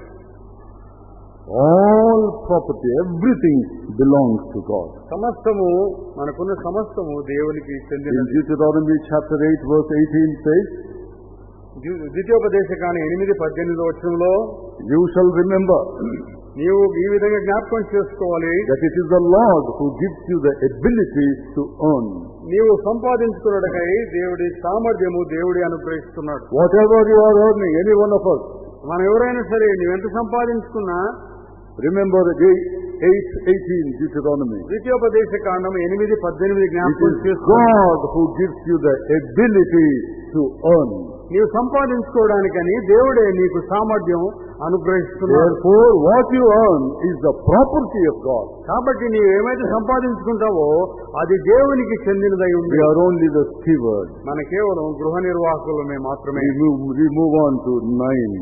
All property, everything belongs to God. సమస్తము, మనకున్న సమస్తము దేవునికి చెందినది. In Deuteronomy chapter 8 verse 18 says, ద్వితీయోపదేశకాండం 8:18 వచనంలో, you shall remember నీవు ఈ విధంగా జ్ఞాపకం చేసుకోవాలి, that it is the Lord who gives you the ability to earn. నీవు సంపాదించుకున్నటకై దేవుడి సామర్థ్యము దేవుడి అనుగ్రహిస్తున్నాడు. Whatever you are earning, any one of us, మనం ఎవరైనా సరే నువ్వెంత సంపాదించుకున్నా, remember 8:18 Deuteronomy. ద్వితీయోపదేశకాండం 8:18 It జ్ఞాపకం is చేసుకో. God who gives you the ability to earn. నీవు సంపాదించుకోవడానికని దేవుడే నీకు సామర్థ్యం అనుగ్రహిస్తున్నాడు. Therefore, what you earn is the property of God. కాబట్టి నీవు ఏమైతే సంపాదించుకుంటావో అది దేవునికి చెందినదై ఉంది. We are only the stewards. మన కేవలం గృహ నిర్వాహకులమే మాత్రమే. We move on to 9.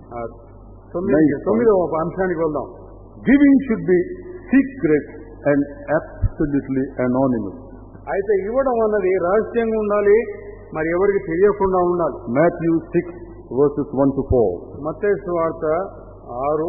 9వ అంశానికి వెళ్దాం. Giving should be secret and absolutely anonymous. అయితే ఇవ్వడం అన్నది రహస్యంగా ఉండాలి, మరి ఎవరికి తెలియకుండా ఉండాలి. Matthew 6 verses 1 to 4. మత్తయి సువార్త 6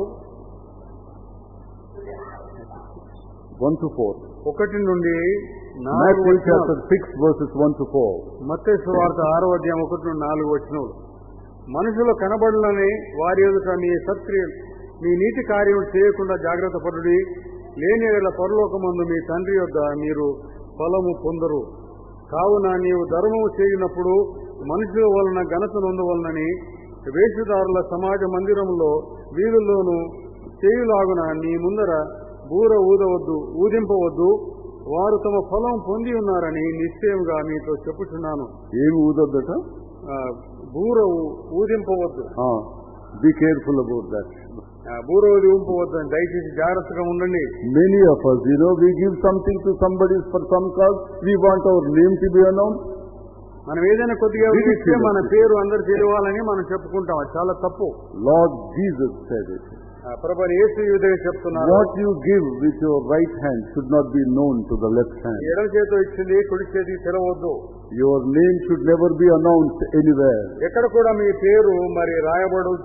1 to 4. 1 నుండి 4 Matthew chapter 6 verses 1 to 4. మత్తయి సువార్త 6వ అధ్యాయం 1 నుండి 4 వచనములు. మనుషులు కనబడులని వారి ఎదుట మీ నీతి కార్యములు చేయకుండా జాగ్రత్త పడుడి, లేని వేళ పరలోకమందు మీ తండ్రి యొద్ద మీరు ఫలము పొందరు. కావున నీవు ధర్మము చేయనప్పుడు మనుషుల వలన ఘనత నొందవలనని వేషధారుల సమాజ మందిరంలో వీధుల్లోనూ చేయులాగున నీ ముందర బూర ఊదింపవద్దు. వారు తమ ఫలం పొంది ఉన్నారని నిశ్చయంగా మీతో చెప్పుచున్నాను. ఏమి ఊదొద్దట? బూర ఊదింపవద్దు. Be careful about that. బూర ఊదింపవద్దు అని దయచేసి జాగ్రత్తగా ఉండండి. Many of us, we give something to somebody for some cause. We want our name to be announced. మనం ఏదైనా కొద్దిగా ఇస్తే మన పేరు అందరు తెలియాలని మనం చెప్పుకుంటాం. అది చాలా తప్పు. Lord Jesus said it. ప్రభువు యేసు ఈ విధంగా చెప్తున్నారు. What you give with your right hand should not be known to the left hand. ఎడమ చేతితో ఇచ్చింది కుడి చేతికి తెలవద్దు. Your name should never be announced anywhere. ఎక్కడ కూడా మీ పేరు మరి రాయబడు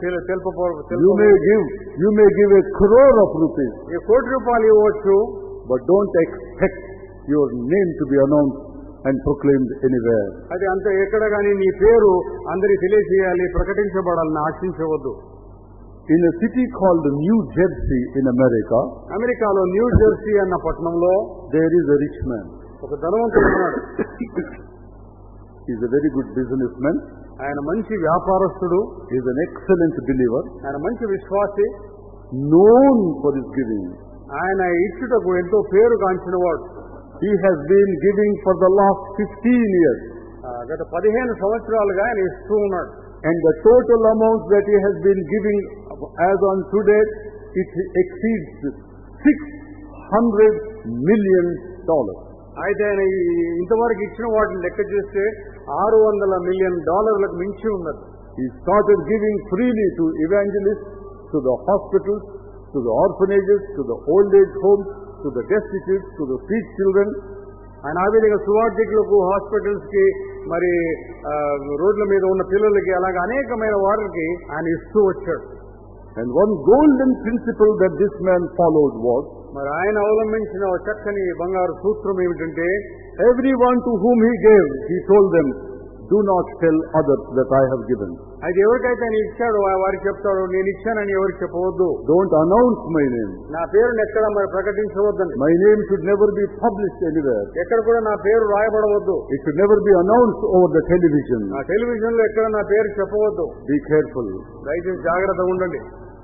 You may give 1 crore of rupees. ఈ కోటి రూపాయలు ఇవ్వచ్చు. But don't expect your name to be announced and proclaimed anywhere. అది అంత ఎక్కడ గానీ నీ పేరు అందరికి తెలియజేయాలి, ప్రకటించబడాలని ఆశించవద్దు. In a city called New Jersey in America, అమెరికాలో న్యూ జెర్సీ అన్న పట్టణంలో there is a rich man. ఒక ధనవంతుడు ఉన్నాడు. He is a very good businessman. ఆయన మంచి వ్యాపారస్తుడు. He is an excellent believer. ఆయన మంచి విశ్వాసి. Known for his giving. ఆయన ఇచ్చుటకు ఎంతో పేరు గాంచిన వాడు. He has been giving for the last 15 years. గత 15 సంవత్సరాలుగా ఆయన ఇస్తూ ఉన్నాడు. And the total amount that he has been giving as on today, it exceeds $600 million. అయితే ఆయన ఇంతవరకు ఇచ్చిన వాటిని లెక్క చేస్తే $600 మిలియన్ మించి ఉన్నది. He started giving freely to evangelists, to the hospitals, to the orphanages, to the old age homes, to the destitute, to the street children. ఆయన ఆ విధంగా సువార్థికులకు, హాస్పిటల్స్ కి, మరి రోడ్ల మీద ఉన్న పిల్లలకి, అలాగే అనేకమైన వారికి ఆయన ఇస్తూ వచ్చాడు. And one golden principle that this man followed was, మరి ఆయన అవలంబించిన చక్కని బంగారు సూత్రం ఏమిటంటే, everyone to whom he gave, he told them, do not tell others that I have given. అది ఎవరికైతే ఆయన ఇచ్చాడో వారికి చెప్తాడు, నేను ఇచ్చానని ఎవరికి చెప్పవద్దు. Don't announce my name. నా పేరును ఎక్కడ మరి ప్రకటించవద్దండి. My name should never be published anywhere. ఎక్కడ కూడా నా పేరు రాయబడవద్దు. It should never be announced over the television. ఆ టెలివిజన్ లో ఎక్కడ నా పేరు చెప్పవద్దు. Be careful. దయచేసి జాగ్రత్తగా ఉండండి.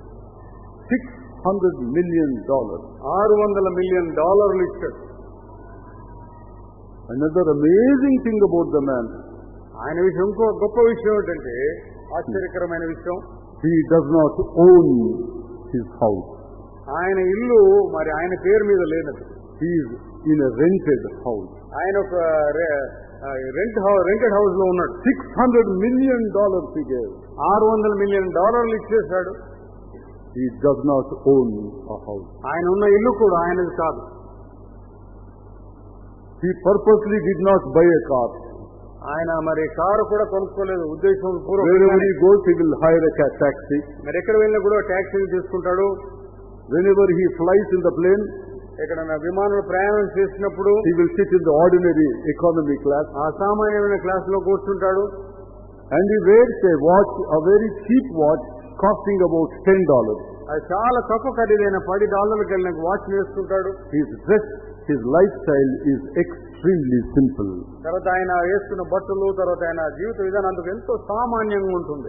$600 million. $600 మిలియన్ ఇచ్చాడు. Another amazing thing about the man, ఆయన విషయం, ఇంకో గొప్ప విషయం ఏంటంటే, ఆశ్చర్యకరమైన విషయం, he does not own his house. ఆయన ఇల్లు మరి ఆయన పేరు మీద లేనది. He is in a rented house. ఆయన ఒక రెంటెడ్ హౌస్ లో ఉన్నాడు. $600 million he gave. $600 మిలియన్ ఇచ్చేశాడు. He does not own a house. ఆయన ఉన్న ఇల్లు కూడా ఆయనది కాదు. He purposely did not buy a car. ఆయన మరి కారు కూడా కొనుక్కోలేదు. ఉద్దేశం Wherever he goes, he will hire a taxi. మరి ఎక్కడ వెళ్ళినా కూడా టాక్సీని తీసుకుంటాడు. Whenever he flies in the plane, ఎక్కడైనా విమానంలో ప్రయాణం చేసినప్పుడు he will sit in the ordinary economy class. ఆ సామాన్యమైన క్లాస్ లో కూర్చుంటాడు. And he wears a watch, a very cheap watch, costing about $10. అది చాలా తక్కువ ఖరీదైన $10 కలిగిన వాచ్ వేసుకుంటాడు. His dress, his lifestyle is extremely simple. తర్వాత ఆయన వేసుకున్న బట్టలు, తర్వాత ఆయన జీవిత విధానం అందుకు ఎంతో సామాన్యంగా ఉంటుంది.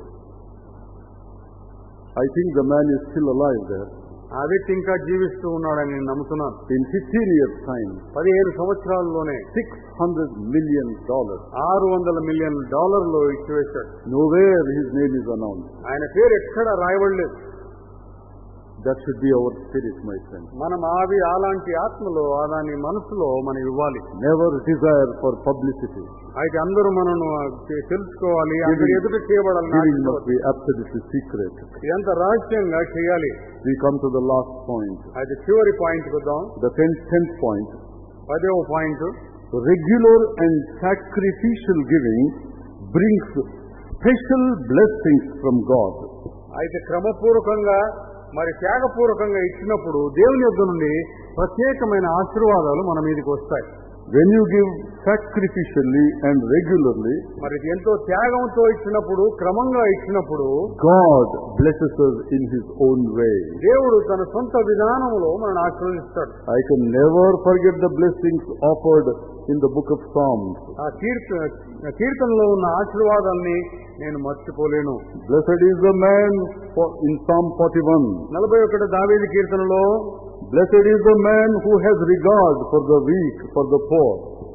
I think the man is still alive there. ఆ వ్యక్తి ఇంకా జీవిస్తూ ఉన్నాడని నేను నమ్ముతున్నాను. In 15 years' time, 15 సంవత్సరాల్లోనే $600 million. $600 మిలియన్ ఇచ్చివేశాడు. Nowhere his name is announced. ఆయన పేరు ఎక్కడ రాయబడలేదు. That should be our spirit, my friend. మనం అలాంటి ఆత్మలో, అలాంటి మనసులో మనం ఇవ్వాలి. Never desire for publicity. అయితే అందరూ మనను తెలుసుకోవాలి, అందరూ ఎదుట చేయబడాలి. Giving must be absolutely secret. ఎంత రహస్యంగా చేయాలి. We come to the last point. అయితే చివరి పాయింట్ వద్దాం. The 10th point. 10వ point. Regular and sacrificial giving brings special blessings from God. అయితే క్రమపూర్వకంగా మరి త్యాగపూర్వకంగా ఇచ్చినప్పుడు దేవుని యొద్ద నుండి ప్రత్యేకమైన ఆశీర్వాదాలు మన మీదకి వస్తాయి. When you give sacrificially and regularly, మరి ఎంతో త్యాగంతో ఇచ్చినప్పుడు, క్రమంగా ఇచ్చినప్పుడు, God blesses us in His own way. దేవుడు తన సొంత విధానంలో మనల్ని ఆశీర్వదిస్తాడు. I can never forget the blessings offered in the book of Psalms. ఆ కీర్తనలో ఉన్న ఆశీర్వాదాన్ని నేను మర్చిపోలేను. Blessed is the man in Psalm 41. 41 దావీదు కీర్తనలో, Blessed is the man who has regard for the weak, for the poor.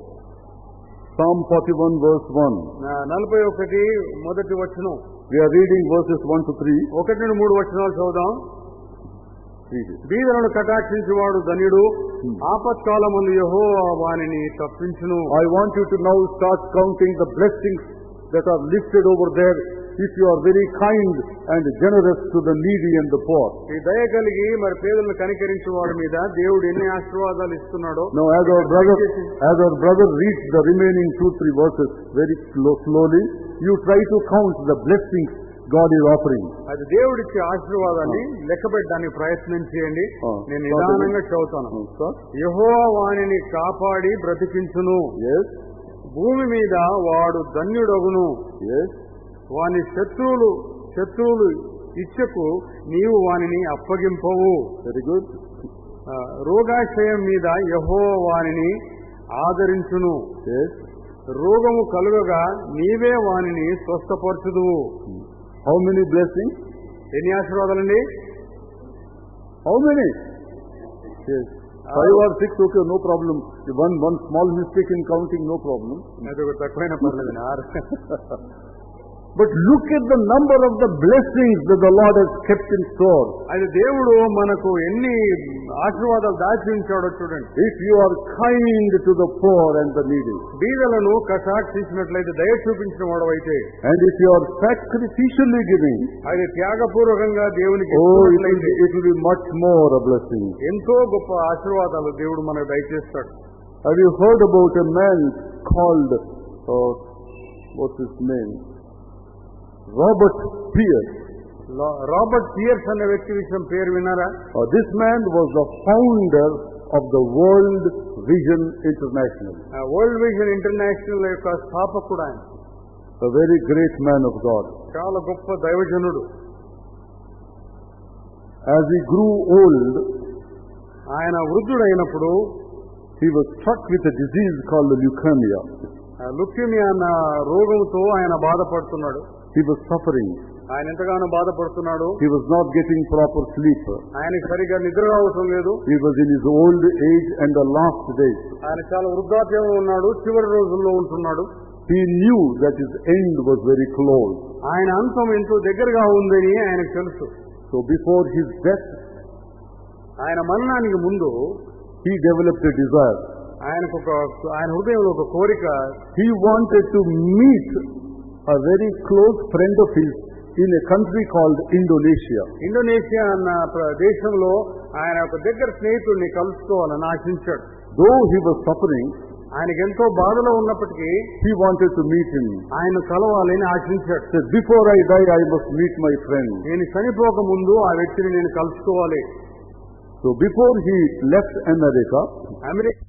Psalm 41 verse 1. 41 మొదటి వచనం. We are reading verses 1 to 3. 1 నుండి 3 వచనాలు చదువుదాం. Read it. బీదలను కటాక్షించువాడు ధన్యుడు, ఆపత్కాలమందు యెహోవా వానిని తప్పించును. I want you to now start counting the blessings that are listed over there if you are very kind and generous to the needy and the poor. ఈ దయ కలిగి మరి పేదలను కనికరించే వారి మీద దేవుడు ఎన్ని ఆశీర్వాదాలు ఇస్తున్నాడో. Now as our brother reads the remaining 2-3 verses very slowly, you try to count the blessings God is offering. అది దేవుడిచ్చే ఆశీర్వాదాన్ని లెక్క పెట్టడానికి ప్రయత్నం చేయండి. నేను నిదానంగా చదువుతాను. యెహోవా వానిని కాపాడి బ్రతికించును. Yes. భూమి మీద వాడు ధన్యుడగును. Yes. వాని శత్రువులు ఇచ్చకు నీవు వానిని అప్పగింపవు. Very good. రోగాశయం మీద యెహోవా వానిని ఆదరించును. Yes. రోగము కలుగగా నీవే వానిని స్వస్థపరచుదువు. How many blessings? ఎన్ని ఆశీర్వాదాలండి? How many? Yes. 5 or 6, okay, no problem. One small mistake in counting, no problem. అది ఒక తక్కువైన పర్లేదు. But look at the number of the blessings that the Lord has kept in store. అది దేవుడు మనకు ఎన్ని ఆశీర్వాదాలు దాచి ఉంచాడో చూడండి. If you are kind to the poor and the needy, బీదలను కటాక్షించినట్లయితే, దయ చూపించిన వాడవైతే, and if you are sacrificially giving, అది త్యాగపూర్వకంగా దేవునికి it will be much more a blessing. ఎంతో గొప్ప ఆశీర్వాదాలు దేవుడు మనకు దయచేస్తాడు. Have you heard about a man called what's his name? Robert Pierce. Robert Pierce అనే వ్యక్తి విషయం పేరు విన్నారా? This man was the founder of the World Vision International. World Vision International యొక్క స్థాపకుడు ఆయన. A very great man of God. చాలా గొప్ప దైవజనుడు. As he grew old, ఆయన వృద్ధుడైనప్పుడు he was struck with a disease called leukemia. లుక్యూమియా అన్న రోగంతో ఆయన బాధపడుతున్నాడు. He was suffering. ఆయన ఎంతగానో బాధపడుతున్నాడు. He was not getting proper sleep. ఆయనకి సరిగా నిద్ర రావటం లేదు. He was in his old age and the last days. ఆయన చాలా వృద్ధాప్యంలో ఉన్నాడు, చివరి రోజుల్లో ఉంటున్నాడు. He knew that his end was very close. ఆయన అంతం ఎంతో దగ్గరగా ఉందని ఆయనకు తెలుసు. So before his death, ఆయన మరణానికి ముందు he developed a desire. ఆయన హృదయంలో ఒక కోరిక. He wanted to meet a very close friend of his in a country called Indonesia. Indonesia అన్న దేశంలో ఆయన ఒక దగ్గర స్నేహితుడిని కలుసుకోవాలని ఆశించాడు. Though he was suffering, ఆయనకి ఎంతో బాధలో ఉన్నప్పటికీ he wanted to meet him. ఆయన కలవాలని ఆశించాడు. Said, before I die, I must meet my friend. నేను చనిపోక ముందు ఆ వ్యక్తిని నేను కలుసుకోవాలి. So before he left America,